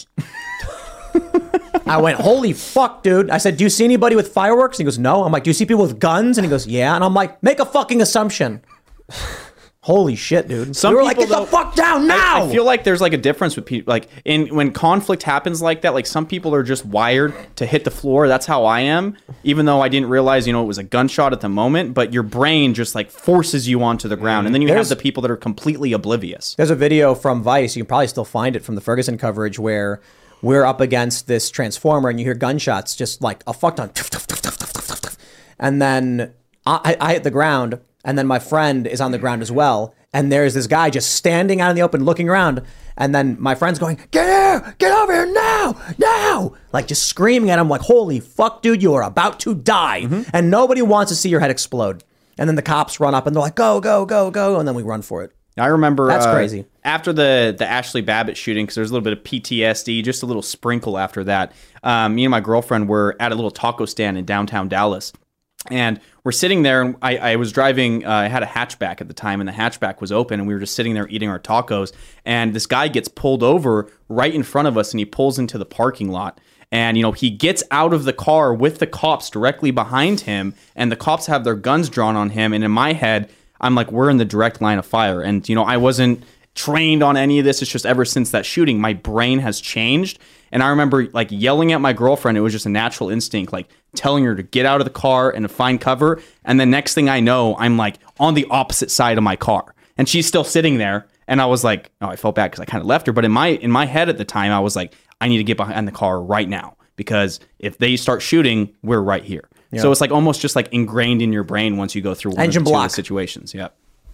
Speaker 1: I went, holy fuck, dude. I said, do you see anybody with fireworks? And he goes, no. I'm like, do you see people with guns? And he goes, yeah. And I'm like, make a fucking assumption. Holy shit, dude.
Speaker 2: Some
Speaker 1: we were like,
Speaker 2: people,
Speaker 1: get the fuck down now.
Speaker 2: I, I feel like there's like a difference with people. Like in when conflict happens like that, like some people are just wired to hit the floor. That's how I am. Even though I didn't realize, you know, it was a gunshot at the moment, but your brain just like forces you onto the ground. And then you
Speaker 1: There's-
Speaker 2: have the people that are completely oblivious.
Speaker 1: There's a video from Vice. You can probably still find it from the Ferguson coverage where we're up against this transformer and you hear gunshots just like a fuck ton. And then I, I hit the ground and then my friend is on the ground as well. And there's this guy just standing out in the open looking around. And then my friend's going, get here, get over here now, now. Like just screaming at him like, holy fuck, dude, you are about to die.
Speaker 2: Mm-hmm.
Speaker 1: And nobody wants to see your head explode. And then the cops run up and they're like, go, go, go, go. And then we run for it.
Speaker 2: I remember
Speaker 1: That's
Speaker 2: uh,
Speaker 1: crazy.
Speaker 2: after the the Ashley Babbitt shooting, because there's a little bit of P T S D, just a little sprinkle after that. Um, me and my girlfriend were at a little taco stand in downtown Dallas. And we're sitting there, and I, I was driving, uh, I had a hatchback at the time, and the hatchback was open, and we were just sitting there eating our tacos, and this guy gets pulled over right in front of us, and he pulls into the parking lot. And, you know, he gets out of the car with the cops directly behind him, and the cops have their guns drawn on him, and in my head, I'm like, we're in the direct line of fire. And, you know, I wasn't trained on any of this. It's just ever since that shooting, my brain has changed. And I remember like yelling at my girlfriend. It was just a natural instinct, like telling her to get out of the car and to find cover. And the next thing I know, I'm like on the opposite side of my car and she's still sitting there. And I was like, oh, I felt bad because I kind of left her. But in my in my head at the time, I was like, I need to get behind the car right now because if they start shooting, we're right here.
Speaker 1: Yeah.
Speaker 2: So it's like almost just like ingrained in your brain once you go through one
Speaker 1: Engine
Speaker 2: or two
Speaker 1: block.
Speaker 2: of the situations. Yeah.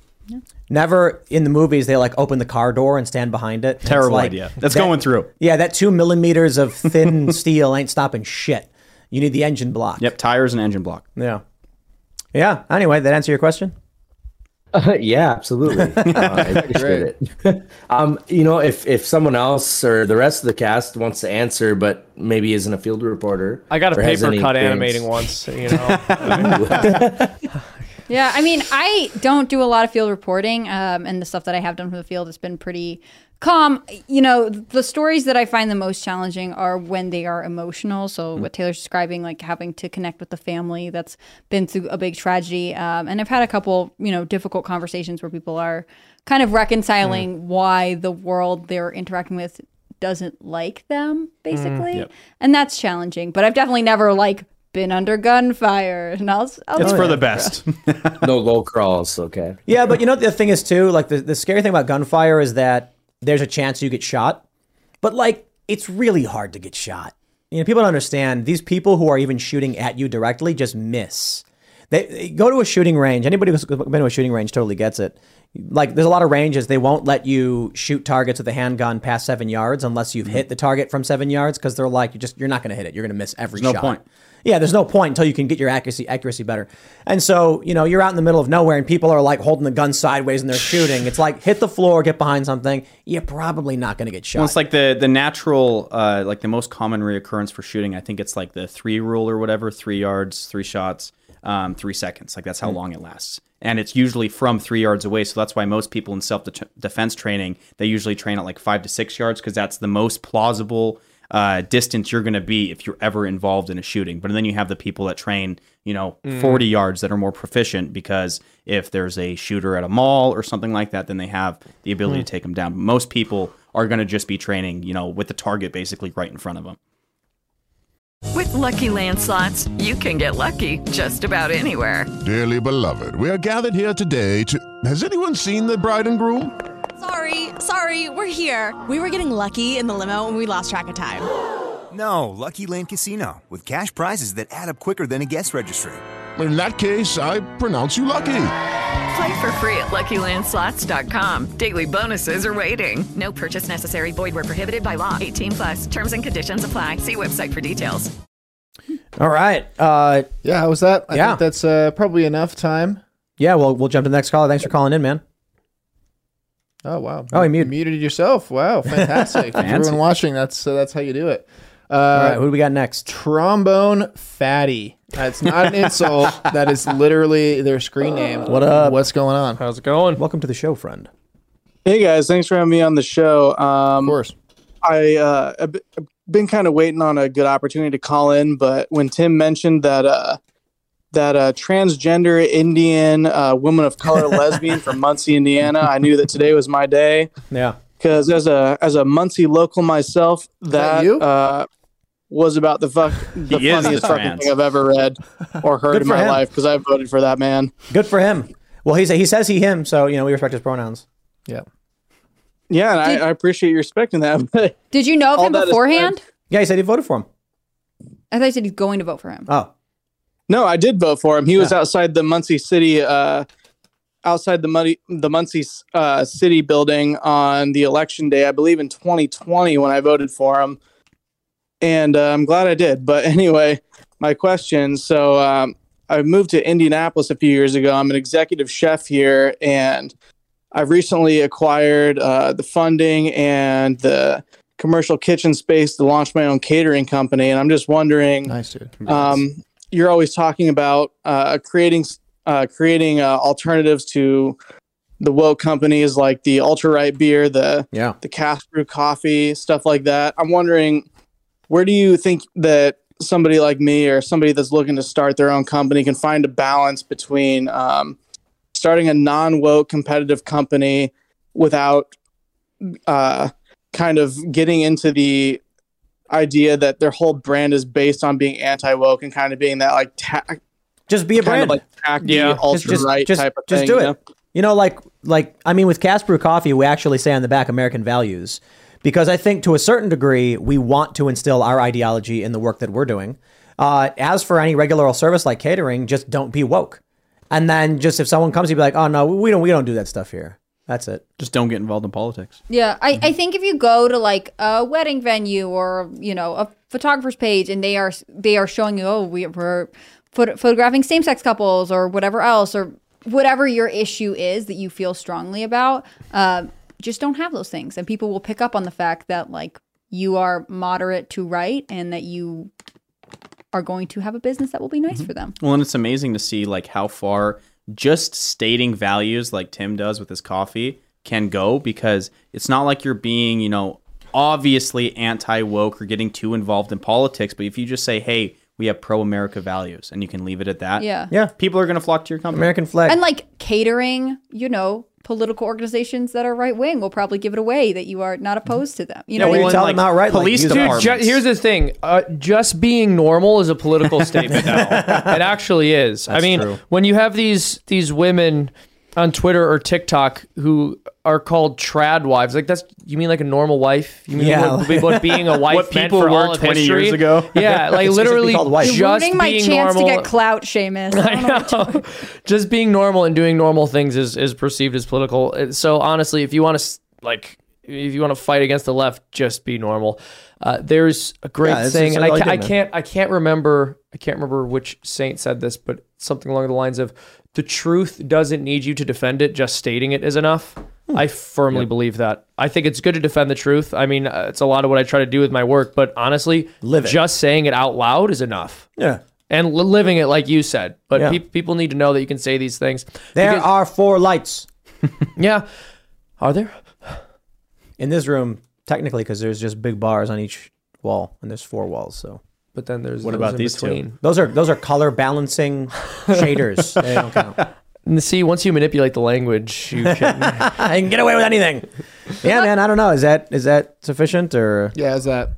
Speaker 1: Never in the movies they like open the car door and stand behind it. It's
Speaker 2: Terrible
Speaker 1: like,
Speaker 2: idea. That's
Speaker 1: that-
Speaker 2: going through.
Speaker 1: Yeah, that two millimeters of thin steel ain't stopping shit. You need the engine block.
Speaker 2: Yep, tires and engine block.
Speaker 1: Yeah. Yeah. Anyway, that answer your question?
Speaker 14: Uh, yeah, absolutely. Uh, I appreciate it. um, you know, if if someone else or the rest of the cast wants to answer, but maybe isn't a field reporter,
Speaker 3: I got a
Speaker 14: or has
Speaker 3: paper
Speaker 14: any
Speaker 3: cut
Speaker 14: experience-
Speaker 3: animating once, you know.
Speaker 4: Yeah, I mean, I don't do a lot of field reporting, um, and the stuff that I have done from the field has been pretty calm. You know, the stories that I find the most challenging are when they are emotional. So what Taylor's describing, like having to connect with the family that's been through a big tragedy. Um, and I've had a couple, you know, difficult conversations where people are kind of reconciling mm. why the world they're interacting with doesn't like them, basically. Mm, yep. And that's challenging. But I've definitely never, like, been under gunfire, and I'll. I'll
Speaker 2: it's for the best.
Speaker 14: No low crawls, okay.
Speaker 1: Yeah, but you know the thing is too, like the, the scary thing about gunfire is that there's a chance you get shot, but like it's really hard to get shot. You know, people don't understand. These people who are even shooting at you directly just miss. They, they go to a shooting range. Anybody who's been to a shooting range totally gets it. Like, there's a lot of ranges. They won't let you shoot targets with a handgun past seven yards unless you've mm-hmm. hit the target from seven yards because they're like, you just you're not going to hit it. You're going to miss every
Speaker 2: there's
Speaker 1: shot.
Speaker 2: No point.
Speaker 1: Yeah, there's no point until you can get your accuracy accuracy better. And so, you know, you're out in the middle of nowhere and people are like holding the gun sideways and they're shooting. It's like, hit the floor, get behind something. You're probably not going to get shot.
Speaker 2: Well, it's like the the natural, uh, like the most common reoccurrence for shooting. I think it's like the three rule or whatever, three yards, three shots. Um, three seconds. Like that's how long it lasts. And it's usually from three yards away. So that's why most people in self-defense training, they usually train at like five to six yards because that's the most plausible uh, distance you're going to be if you're ever involved in a shooting. But then you have the people that train, you know, mm. forty yards that are more proficient because if there's a shooter at a mall or something like that, then they have the ability mm. to take them down. Most people are going to just be training, you know, with the target basically right in front of them.
Speaker 5: With Lucky Land Slots, you can get lucky just about anywhere.
Speaker 6: Dearly beloved, we are gathered here today to... Has anyone seen the bride and groom?
Speaker 7: Sorry, sorry, we're here. We were getting lucky in the limo and we lost track of time.
Speaker 8: No, Lucky Land Casino, with cash prizes that add up quicker than a guest registry.
Speaker 6: In that case, I pronounce you lucky.
Speaker 5: Play for free at Lucky Land Slots dot com. Daily bonuses are waiting. No purchase necessary. Void where prohibited by law. eighteen plus. Terms and conditions apply. See website for details.
Speaker 1: All right. Uh,
Speaker 12: yeah, how was that? I
Speaker 1: yeah.
Speaker 12: think that's uh, probably enough time.
Speaker 1: Yeah, well, we'll jump to the next caller. Thanks for calling in, man.
Speaker 12: Oh, wow.
Speaker 1: Oh, you muted.
Speaker 12: muted yourself. Wow, fantastic. For everyone watching, that's uh, that's how you do it. Uh,
Speaker 1: All right, who do we got next?
Speaker 12: Trombone Fatty. That's not an insult. That is literally their screen name.
Speaker 1: What up?
Speaker 12: What's going on?
Speaker 3: How's it going?
Speaker 1: Welcome to the show, friend.
Speaker 15: Hey, guys. Thanks for having me on the show. Um,
Speaker 12: of course.
Speaker 15: I, uh, I've been kind of waiting on a good opportunity to call in, but when Tim mentioned that uh, that uh, transgender Indian uh, woman of color lesbian from Muncie, Indiana, I knew that today was my day.
Speaker 1: Yeah.
Speaker 15: Because as a as a Muncie local myself, that,
Speaker 12: that you?
Speaker 15: Uh, was about the fuck the
Speaker 2: He is
Speaker 15: funniest
Speaker 2: the
Speaker 15: fucking
Speaker 2: trans.
Speaker 15: thing I've ever read or heard
Speaker 1: Good
Speaker 15: in
Speaker 1: for
Speaker 15: my
Speaker 1: him.
Speaker 15: life because I voted for that man.
Speaker 1: Good for him. Well, he's, he says he, him, so, you know, we respect his pronouns.
Speaker 12: Yeah.
Speaker 15: Yeah, and
Speaker 4: Did-
Speaker 15: I, I appreciate you respecting that. But
Speaker 4: Did you know of
Speaker 15: all
Speaker 4: him
Speaker 15: that
Speaker 4: beforehand?
Speaker 15: aside-
Speaker 1: Yeah, he said he voted for him.
Speaker 4: I thought you said he's going to vote for him.
Speaker 1: Oh.
Speaker 15: No, I did vote for him. He was
Speaker 1: Yeah.
Speaker 15: outside the Muncie City, uh, outside the Muncie, the Muncie uh, City building on the election day, I believe in twenty twenty when I voted for him. And uh, I'm glad I did. But anyway, my question. So um, I moved to Indianapolis a few years ago. I'm an executive chef here, and I've recently acquired uh, the funding and the commercial kitchen space to launch my own catering company. And I'm just wondering,
Speaker 12: Nice, dude.
Speaker 15: um, you're always talking about uh, creating uh, creating uh, alternatives to the woke companies like the ultra right beer, the
Speaker 1: Yeah.
Speaker 15: the cast brew coffee, stuff like that. I'm wondering, where do you think that somebody like me or somebody that's looking to start their own company can find a balance between um, starting a non-woke competitive company without uh, kind of getting into the idea that their whole brand is based on being anti-woke and kind of being that like ta-
Speaker 1: Just be a
Speaker 15: kind
Speaker 1: brand.
Speaker 15: of like tacky
Speaker 3: Yeah.
Speaker 15: ultra right
Speaker 1: just,
Speaker 15: type of
Speaker 1: just
Speaker 15: thing.
Speaker 1: do
Speaker 15: you
Speaker 1: it.
Speaker 15: know?
Speaker 1: You know, like, like I mean, with Cast Brew Coffee, we actually say on the back American values, because I think to a certain degree, we want to instill our ideology in the work that we're doing. Uh, as for any regular service like catering, just don't be woke. And then just if someone comes, you'd be like, oh no, we don't, we don't do that stuff here. That's it.
Speaker 2: Just don't get involved in politics.
Speaker 4: Yeah, I, I think if you go to like a wedding venue or, you know, a photographer's page and they are they are showing you, oh, we, we're phot- photographing same-sex couples or whatever else, or whatever your issue is that you feel strongly about, uh, just don't have those things. And people will pick up on the fact that like you are moderate to right and that you are going to have a business that will be nice for them.
Speaker 2: Well, and it's amazing to see like how far just stating values like Tim does with his coffee can go, because it's not like you're being, you know, obviously anti-woke or getting too involved in politics. But if you just say, hey, we have pro-America values, and you can leave it at that.
Speaker 4: Yeah.
Speaker 1: Yeah.
Speaker 2: People are going to flock to your company.
Speaker 1: American flag.
Speaker 4: And like catering, you know, political organizations that are right wing will probably give it away that you are not opposed to them. You know,
Speaker 1: Yeah,
Speaker 4: what I
Speaker 1: well,
Speaker 4: mean?
Speaker 1: tell them outright, like,
Speaker 2: police
Speaker 1: use them.
Speaker 3: Dude,
Speaker 2: departments.
Speaker 3: ju- here's the thing. Uh, just being normal is a political statement now. It actually is. I
Speaker 1: That's
Speaker 3: mean,
Speaker 1: true.
Speaker 3: when you have these these women on Twitter or TikTok who are called trad wives. Like that's you mean like a normal wife? You mean
Speaker 1: Yeah.
Speaker 3: what, what being a wife
Speaker 2: What
Speaker 3: meant
Speaker 2: people
Speaker 3: for
Speaker 2: were
Speaker 3: all of
Speaker 2: twenty
Speaker 3: history?
Speaker 2: years ago.
Speaker 3: Yeah, like
Speaker 1: It's
Speaker 3: literally
Speaker 1: specifically called wife.
Speaker 3: just
Speaker 4: You're ruining my
Speaker 3: being
Speaker 4: chance
Speaker 3: normal.
Speaker 4: to get clout, Seamus. I don't know what to do.
Speaker 3: just being normal and doing normal things is is perceived as political. So honestly, if you want to like, if you want to fight against the left, just be normal. Uh, there's a great
Speaker 1: Yeah, it's-
Speaker 3: thing,
Speaker 1: it's
Speaker 3: and I,
Speaker 1: all
Speaker 3: ca-
Speaker 1: good,
Speaker 3: I
Speaker 1: man.
Speaker 3: can't I can't remember I can't remember which saint said this, but something along the lines of the truth doesn't need you to defend it; just stating it is enough. I firmly
Speaker 1: Yep.
Speaker 3: believe that. I think it's good to defend the truth. I mean, uh, it's a lot of what I try to do with my work, but honestly,
Speaker 1: Live it.
Speaker 3: just saying it out loud is enough.
Speaker 1: Yeah.
Speaker 3: And li- living it like you said. But
Speaker 1: Yeah.
Speaker 3: pe- people need to know that you can say these things.
Speaker 1: There
Speaker 3: Because-
Speaker 1: are four lights
Speaker 3: yeah. Are there?
Speaker 1: in this room, technically, because there's just big bars on each wall, and there's four walls. So
Speaker 3: But then there's
Speaker 2: What
Speaker 3: those
Speaker 2: about
Speaker 3: in
Speaker 2: these two?
Speaker 3: between.
Speaker 1: those are those are color balancing shaders. They don't count.
Speaker 3: And see, once you manipulate the language, you can.
Speaker 1: I can get away with anything. Yeah, man. I don't know. Is that is that sufficient or?
Speaker 12: Yeah, is that?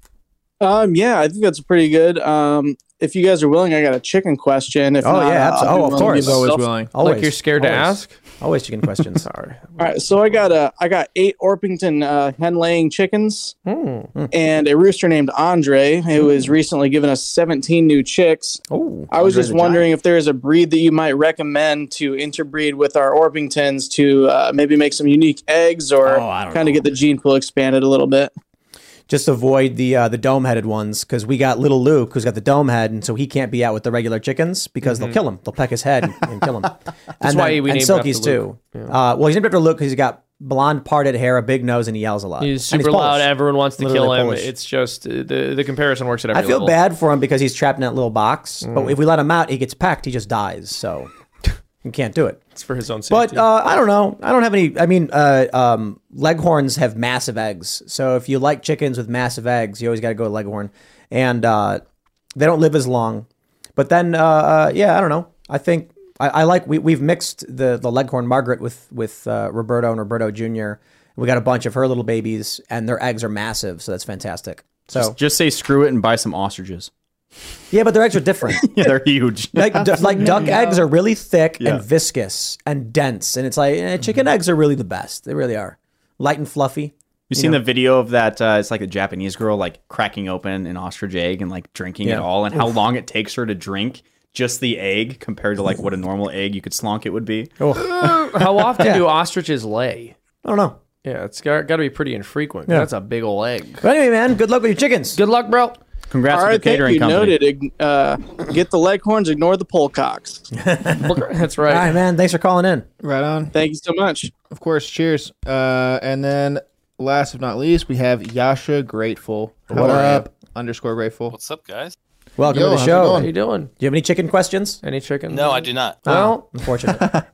Speaker 15: Um, yeah, I think that's pretty good. Um, if you guys are willing, I got a chicken question. If
Speaker 1: Oh
Speaker 15: not,
Speaker 1: yeah,
Speaker 15: I'll
Speaker 1: absolutely.
Speaker 15: be
Speaker 1: Oh, of
Speaker 15: willing to
Speaker 1: course.
Speaker 15: give
Speaker 12: Always
Speaker 15: myself-
Speaker 12: willing.
Speaker 1: Always.
Speaker 3: Like you're scared to
Speaker 1: Always.
Speaker 3: ask?
Speaker 1: Always chicken questions.
Speaker 3: Sorry.
Speaker 15: All right, so I got a I got eight Orpington uh, hen laying chickens
Speaker 3: Hmm.
Speaker 15: and a rooster named Andre who has recently given us seventeen new chicks.
Speaker 1: Oh,
Speaker 15: I was
Speaker 1: Andre
Speaker 15: just
Speaker 1: the
Speaker 15: wondering if there is a breed that you might recommend to interbreed with our Orpingtons to uh, maybe make some unique eggs or
Speaker 1: Oh, I don't
Speaker 15: kind
Speaker 1: know.
Speaker 15: of get the gene pool expanded a little bit.
Speaker 1: Just avoid the uh, the dome headed ones because we got little Luke who's got the dome head, and so he can't be out with the regular chickens because they'll kill him. They'll peck his head and, and kill him. That's
Speaker 3: why we
Speaker 1: and
Speaker 3: named him
Speaker 1: Silky's
Speaker 3: after
Speaker 1: too.
Speaker 3: Luke.
Speaker 1: Uh, well, he's named after Luke because he's got blonde parted hair, a big nose, and he yells a lot.
Speaker 3: He's
Speaker 1: And
Speaker 3: super loud.
Speaker 1: Polish.
Speaker 3: Everyone wants to
Speaker 1: Literally
Speaker 3: kill him.
Speaker 1: Polish.
Speaker 3: It's just uh, the the comparison works at every
Speaker 1: I feel
Speaker 3: level.
Speaker 1: bad for him because he's trapped in that little box.
Speaker 3: Mm.
Speaker 1: But if we let him out, he gets pecked. He just dies. So you can't do it.
Speaker 3: It's for his own safety.
Speaker 1: But uh, I don't know. I don't have any. I mean, uh, um, Leghorns have massive eggs. So if you like chickens with massive eggs, you always got to go with Leghorn. And uh, they don't live as long. But then, uh, uh, yeah, I don't know. I think I, I like we we've mixed the the Leghorn Margaret with with uh, Roberto and Roberto Junior We got a bunch of her little babies, and their eggs are massive. So that's fantastic. So
Speaker 2: Just, just say screw it and buy some ostriches.
Speaker 1: yeah, but their eggs are different.
Speaker 2: Yeah, they're huge.
Speaker 1: like d- like duck eggs are really thick
Speaker 2: Yeah.
Speaker 1: and viscous and dense, and it's like eh, chicken eggs are really the best. They really are, light and fluffy.
Speaker 2: You seen the video of that? Uh, it's like a Japanese girl like cracking open an ostrich egg and like drinking
Speaker 1: Yeah.
Speaker 2: it all, and how
Speaker 1: Oof.
Speaker 2: long it takes her to drink just the egg compared to like what a normal egg you could slonk it would be.
Speaker 3: How often
Speaker 1: Yeah.
Speaker 3: do ostriches lay?
Speaker 1: I don't know.
Speaker 3: Yeah, it's got, got to be pretty infrequent.
Speaker 1: Yeah.
Speaker 3: That's a big old egg.
Speaker 1: But anyway, man, good luck with your chickens.
Speaker 3: Good luck, bro.
Speaker 2: Congrats
Speaker 15: All
Speaker 2: to
Speaker 15: right,
Speaker 2: the catering
Speaker 15: thank you.
Speaker 2: company.
Speaker 15: Noted. Ig- Uh, get the Leghorns, ignore the polecocks.
Speaker 3: That's
Speaker 1: All
Speaker 3: right.
Speaker 1: right, man. Thanks for calling in.
Speaker 12: Right on.
Speaker 15: Thank you so much.
Speaker 12: Of course. Cheers. Uh, and then last but not least, we have Yasha Grateful. How
Speaker 1: What
Speaker 12: are
Speaker 1: up?
Speaker 12: you? Underscore Grateful.
Speaker 16: What's up, guys?
Speaker 1: Welcome
Speaker 12: Yo,
Speaker 1: to the
Speaker 12: how's it
Speaker 1: show.
Speaker 12: going?
Speaker 3: How you doing?
Speaker 1: Do you have any chicken questions?
Speaker 3: Any chicken?
Speaker 16: No, I do not.
Speaker 1: Well, unfortunate.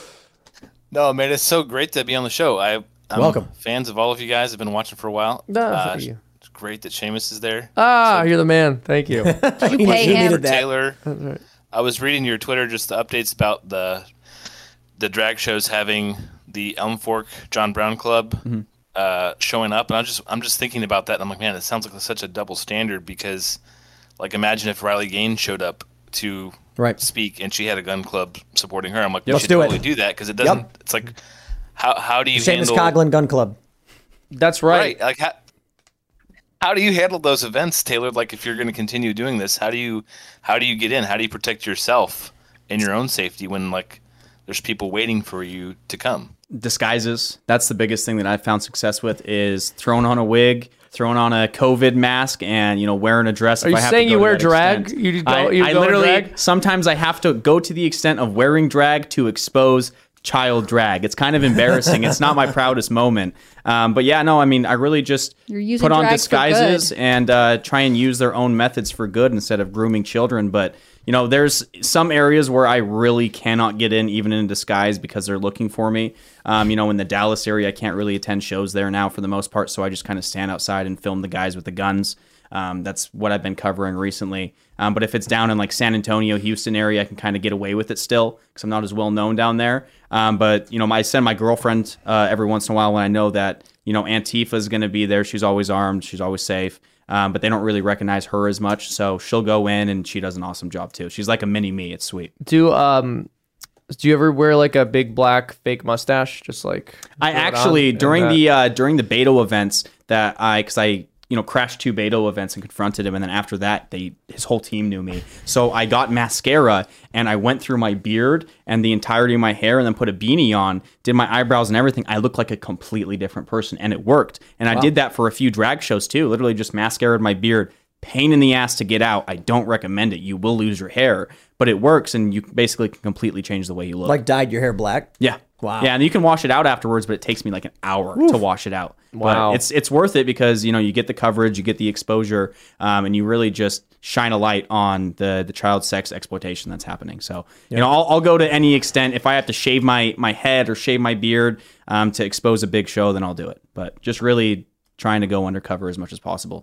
Speaker 16: No, man, it's so great to be on the show. I, I'm
Speaker 1: Welcome.
Speaker 16: Fans of all of you guys. I've been watching for a while.
Speaker 3: No,
Speaker 16: Uh,
Speaker 3: thank you.
Speaker 16: It's great that Seamus is there.
Speaker 3: Ah, you're the man. Thank you.
Speaker 4: You pay
Speaker 1: You
Speaker 4: him.
Speaker 1: needed that.
Speaker 16: Taylor,
Speaker 3: That's right.
Speaker 16: I was reading your Twitter, just the updates about the the drag shows having the Elm Fork John Brown Club
Speaker 1: Mm-hmm.
Speaker 16: uh, showing up, and I'm just I'm just thinking about that. And I'm like, man, it sounds like such a double standard because, like, imagine if Riley Gaines showed up to
Speaker 1: Right.
Speaker 16: speak and she had a gun club supporting her. I'm like,
Speaker 1: Yep.
Speaker 16: we
Speaker 1: Let's
Speaker 16: should
Speaker 1: do it.
Speaker 16: totally do that because it doesn't.
Speaker 1: Yep.
Speaker 16: It's like, how how do you
Speaker 1: Seamus
Speaker 16: handle
Speaker 1: Coughlin Gun Club.
Speaker 3: That's right.
Speaker 16: right? Like how how do you handle those events, Taylor? Like if you're going to continue doing this, how do you how do you get in? How do you protect yourself and your own safety when like there's people waiting for you to come?
Speaker 2: Disguises. That's the biggest thing that I've found success with is throwing on a wig, throwing on a COVID mask, and you know wearing a dress.
Speaker 3: Are
Speaker 2: if
Speaker 3: you
Speaker 2: I have
Speaker 3: saying
Speaker 2: to go
Speaker 3: you
Speaker 2: to
Speaker 3: wear
Speaker 2: that
Speaker 3: drag?
Speaker 2: extent.
Speaker 3: You go-
Speaker 2: I,
Speaker 3: you
Speaker 2: I
Speaker 3: go in
Speaker 2: literally
Speaker 3: drag?
Speaker 2: sometimes I have to go to the extent of wearing drag to expose child drag. It's kind of embarrassing. It's not my proudest moment. Um, but yeah, no, I mean, I really just
Speaker 4: You're using
Speaker 2: put on
Speaker 4: drag for
Speaker 2: disguises
Speaker 4: good.
Speaker 2: and uh, try and use their own methods for good instead of grooming children. But you know, there's some areas where I really cannot get in, even in disguise, because they're looking for me. Um, you know, in the Dallas area, I can't really attend shows there now for the most part, so I just kind of stand outside and film the guys with the guns. Um, that's what I've been covering recently. Um, but if it's down in like San Antonio, Houston area, I can kind of get away with it still because I'm not as well known down there. Um, but you know, my, I send my girlfriend uh, every once in a while when I know that you know Antifa is going to be there. She's always armed. She's always safe. Um, but they don't really recognize her as much, so she'll go in and she does an awesome job too. She's like a mini me. It's sweet.
Speaker 3: Do um, Do you ever wear like a big black fake mustache? Just like
Speaker 2: I
Speaker 3: throw it
Speaker 2: actually
Speaker 3: on?
Speaker 2: during
Speaker 3: And, uh,
Speaker 2: the uh, during the Beto events that I because I you know crashed two Beto events and confronted him, and then after that they his whole team knew me. So I got mascara and I went through my beard and the entirety of my hair, and then put a beanie on, did my eyebrows and everything. I looked like a completely different person, and it worked. And
Speaker 3: Wow.
Speaker 2: I did that for a few drag shows too. Literally just mascaraed my beard. Pain in the ass to get out. I don't recommend it. You will lose your hair, but it works, and you basically can completely change the way you look.
Speaker 1: Like dyed your hair black?
Speaker 2: Yeah.
Speaker 1: Wow.
Speaker 2: Yeah, and you can wash it out afterwards, but it takes me like an hour
Speaker 1: Oof.
Speaker 2: to wash it out.
Speaker 3: Wow.
Speaker 2: But it's it's worth it because you know you get the coverage, you get the exposure, um, and you really just shine a light on the the child sex exploitation that's happening. So you
Speaker 1: Yeah.
Speaker 2: know I'll, I'll go to any extent. If I have to shave my my head or shave my beard um, to expose a big show, then I'll do it. But just really trying to go undercover as much as possible.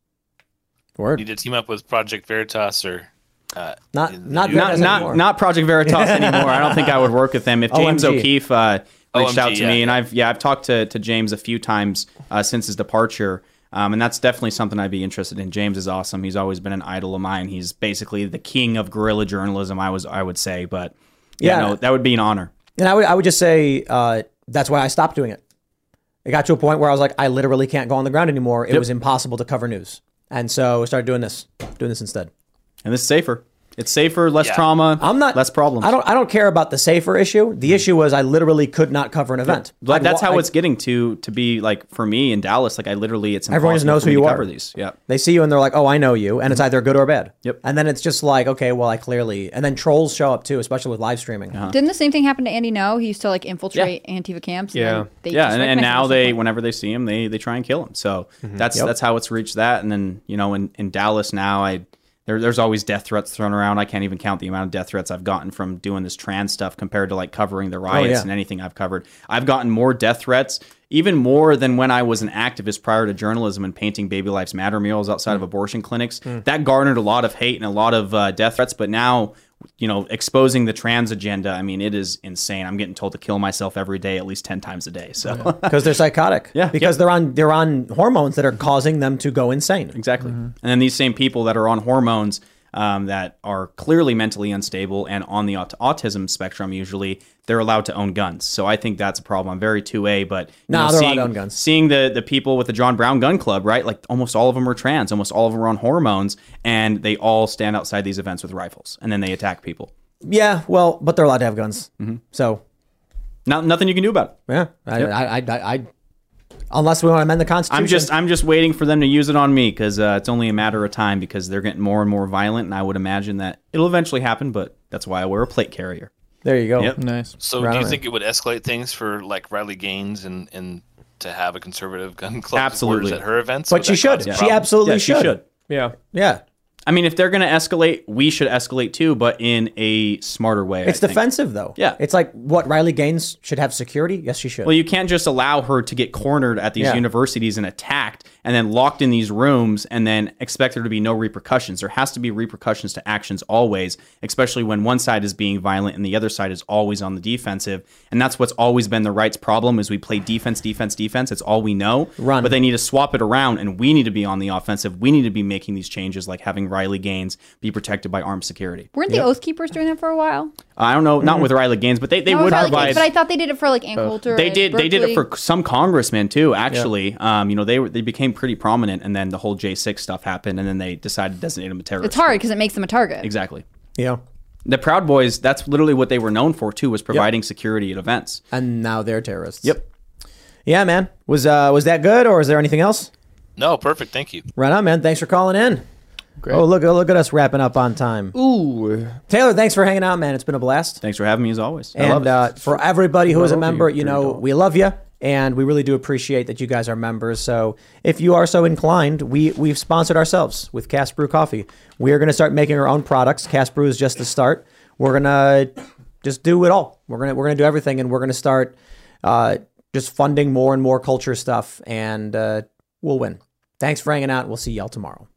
Speaker 1: Word.
Speaker 16: Need to team up with Project Veritas or uh,
Speaker 1: Not
Speaker 16: in the
Speaker 1: not
Speaker 16: new-
Speaker 1: Veritas
Speaker 2: not
Speaker 1: anymore.
Speaker 2: not Project Veritas anymore. I don't think I would work with them. If James
Speaker 1: O M G.
Speaker 2: O'Keefe uh, reached
Speaker 16: O M G,
Speaker 2: out to
Speaker 16: yeah,
Speaker 2: me, and
Speaker 16: yeah.
Speaker 2: I've yeah I've talked to, to James a few times uh, since his departure, um, and that's definitely something I'd be interested in. James is awesome. He's always been an idol of mine. He's basically the king of guerrilla journalism. I was I would say, but yeah,
Speaker 1: Yeah.
Speaker 2: no, that would be an honor.
Speaker 1: And I would I would just say uh, that's why I stopped doing it. It got to a point where I was like, I literally can't go on the ground anymore. It
Speaker 2: Yep.
Speaker 1: was impossible to cover news. And so I started doing this, doing this instead.
Speaker 2: And this is safer. It's safer, less
Speaker 16: Yeah.
Speaker 2: trauma.
Speaker 1: I'm not
Speaker 2: less problems.
Speaker 1: I don't I don't care about the safer issue. The issue was I literally could not cover an event.
Speaker 2: But
Speaker 1: I'd
Speaker 2: that's
Speaker 1: wa-
Speaker 2: how
Speaker 1: I-
Speaker 2: it's getting to to be like for me in Dallas. Like I literally, it's
Speaker 1: Everyone just
Speaker 2: impossible
Speaker 1: knows
Speaker 2: for
Speaker 1: who
Speaker 2: me to
Speaker 1: you
Speaker 2: cover
Speaker 1: are.
Speaker 2: These, yeah.
Speaker 1: They see you and they're like, oh, I know you. And it's either good or bad.
Speaker 2: Yep.
Speaker 1: And then it's just like, okay, well, I clearly. And then trolls show up too, especially with live streaming.
Speaker 2: Uh-huh.
Speaker 4: Didn't the same thing happen to Andy No? He used to like infiltrate Antifa camps. and
Speaker 3: Yeah.
Speaker 4: then they
Speaker 2: yeah,
Speaker 4: just
Speaker 2: and, and
Speaker 4: recognized
Speaker 2: now
Speaker 4: him
Speaker 2: they,
Speaker 4: as a-
Speaker 2: whenever they see him, they they try and kill him. So that's
Speaker 1: Yep.
Speaker 2: that's how it's reached that. And then you know, in, in Dallas now, I there, there's always death threats thrown around. I can't even count the amount of death threats I've gotten from doing this trans stuff compared to like covering the riots
Speaker 1: yeah.
Speaker 2: and anything I've covered. I've gotten more death threats, even more than when I was an activist prior to journalism and painting Baby Lives Matter murals outside of abortion clinics. That garnered a lot of hate and a lot of uh, death threats. But now, you know, exposing the trans agenda, I mean, it is insane. I'm getting told to kill myself every day, at least ten times a day. So
Speaker 1: Because they're psychotic.
Speaker 2: Yeah.
Speaker 1: Because
Speaker 2: Yep.
Speaker 1: they're on they're on hormones that are causing them to go insane.
Speaker 2: exactly. And then these same people that are on hormones um, that are clearly mentally unstable and on the aut- autism spectrum, usually they're allowed to own guns. So I think that's a problem. I'm very two A, but you
Speaker 1: Nah,
Speaker 2: know,
Speaker 1: they're allowed
Speaker 2: seeing,
Speaker 1: to own guns.
Speaker 2: seeing the the people with the John Brown Gun Club, right? Like almost all of them are trans, almost all of them are on hormones, and they all stand outside these events with rifles, and then they attack people.
Speaker 1: Yeah, well, but they're allowed to have guns. So
Speaker 2: Not nothing you can do about it.
Speaker 1: yeah, I,
Speaker 2: Yep.
Speaker 1: I, I, I, I, unless we want to amend the Constitution.
Speaker 2: I'm just I'm just waiting for them to use it on me because uh, it's only a matter of time because they're getting more and more violent, and I would imagine that it'll eventually happen. But that's why I wear a plate carrier.
Speaker 1: There you go.
Speaker 2: Yep.
Speaker 12: Nice.
Speaker 16: So
Speaker 1: Right
Speaker 16: do you
Speaker 1: on.
Speaker 16: think it would escalate things for like Riley Gaines and and to have a conservative gun club
Speaker 2: Absolutely.
Speaker 16: supporters at her events?
Speaker 1: But
Speaker 16: Would
Speaker 1: she
Speaker 16: that
Speaker 1: should.
Speaker 16: cause a
Speaker 1: She
Speaker 16: problem?
Speaker 1: absolutely
Speaker 2: Yeah, she
Speaker 1: should.
Speaker 2: should.
Speaker 3: Yeah.
Speaker 1: Yeah.
Speaker 2: I mean, if they're going to escalate, we should escalate too, but in a smarter way.
Speaker 1: It's
Speaker 2: I think.
Speaker 1: defensive though.
Speaker 2: Yeah.
Speaker 1: It's like what Riley Gaines should have security. Yes, she should.
Speaker 2: Well, you can't just allow her to get cornered at these
Speaker 1: Yeah.
Speaker 2: universities and attacked and then locked in these rooms and then expect there to be no repercussions. There has to be repercussions to actions always, especially when one side is being violent and the other side is always on the defensive. And that's what's always been the right's problem is we play defense, defense, defense. It's all we know.
Speaker 1: Run.
Speaker 2: But they need to swap it around and we need to be on the offensive. We need to be making these changes like having Riley Gaines be protected by armed security.
Speaker 4: Weren't the Oath Keepers doing that for a while?
Speaker 2: I don't know, not with Riley Gaines, but they, they
Speaker 4: No,
Speaker 2: would
Speaker 4: Riley Gaines,
Speaker 2: provide.
Speaker 4: but I thought they did it for like Ann Coulter.
Speaker 2: They
Speaker 4: and
Speaker 2: did. They did it
Speaker 4: Berkeley.
Speaker 2: for some congressmen too. Actually, um, you know, they were they became pretty prominent, and then the whole J six stuff happened, and then they decided to designate them a terrorist.
Speaker 4: It's hard because it makes them a target.
Speaker 2: Exactly.
Speaker 1: yeah.
Speaker 2: The Proud Boys. That's literally what they were known for too, was providing security at events.
Speaker 1: And now they're terrorists.
Speaker 2: Yep.
Speaker 1: Yeah, man. Was uh was that good or is there anything else?
Speaker 16: No, perfect. Thank you.
Speaker 1: Right on, man. Thanks for calling in.
Speaker 12: Great.
Speaker 1: Oh, look look at us wrapping up on time.
Speaker 3: Ooh.
Speaker 1: Taylor, thanks for hanging out, man. It's been a blast.
Speaker 2: Thanks for having me as always. I love
Speaker 1: And
Speaker 2: it.
Speaker 1: uh, for everybody who
Speaker 3: Right
Speaker 1: is a
Speaker 3: over
Speaker 1: member,
Speaker 3: you,
Speaker 1: you know,
Speaker 3: dirty dog.
Speaker 1: we love you, and we really do appreciate that you guys are members. So if you are so inclined, we we've sponsored ourselves with Cast Brew Coffee. We are going to start making our own products. Cast Brew is just the start. We're gonna just do it all. We're gonna we're gonna do everything, and we're gonna start uh, just funding more and more culture stuff, and uh, we'll win. Thanks for hanging out. We'll see y'all tomorrow.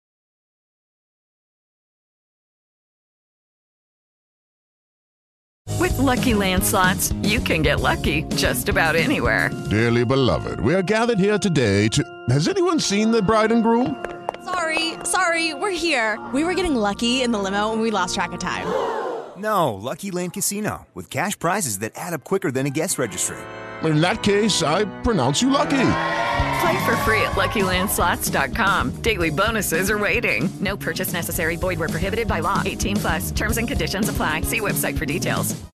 Speaker 5: With Lucky Land Slots, you can get lucky just about anywhere.
Speaker 6: Dearly beloved, we are gathered here today to... Has anyone seen the bride and groom?
Speaker 7: Sorry, sorry, we're here. We were getting lucky in the limo and we lost track of time.
Speaker 8: No, Lucky Land Casino, with cash prizes that add up quicker than a guest registry.
Speaker 6: In that case, I pronounce you lucky.
Speaker 5: Play for free at Lucky Land Slots dot com. Daily bonuses are waiting. No purchase necessary. Void where prohibited by law. eighteen plus. Terms and conditions apply. See website for details.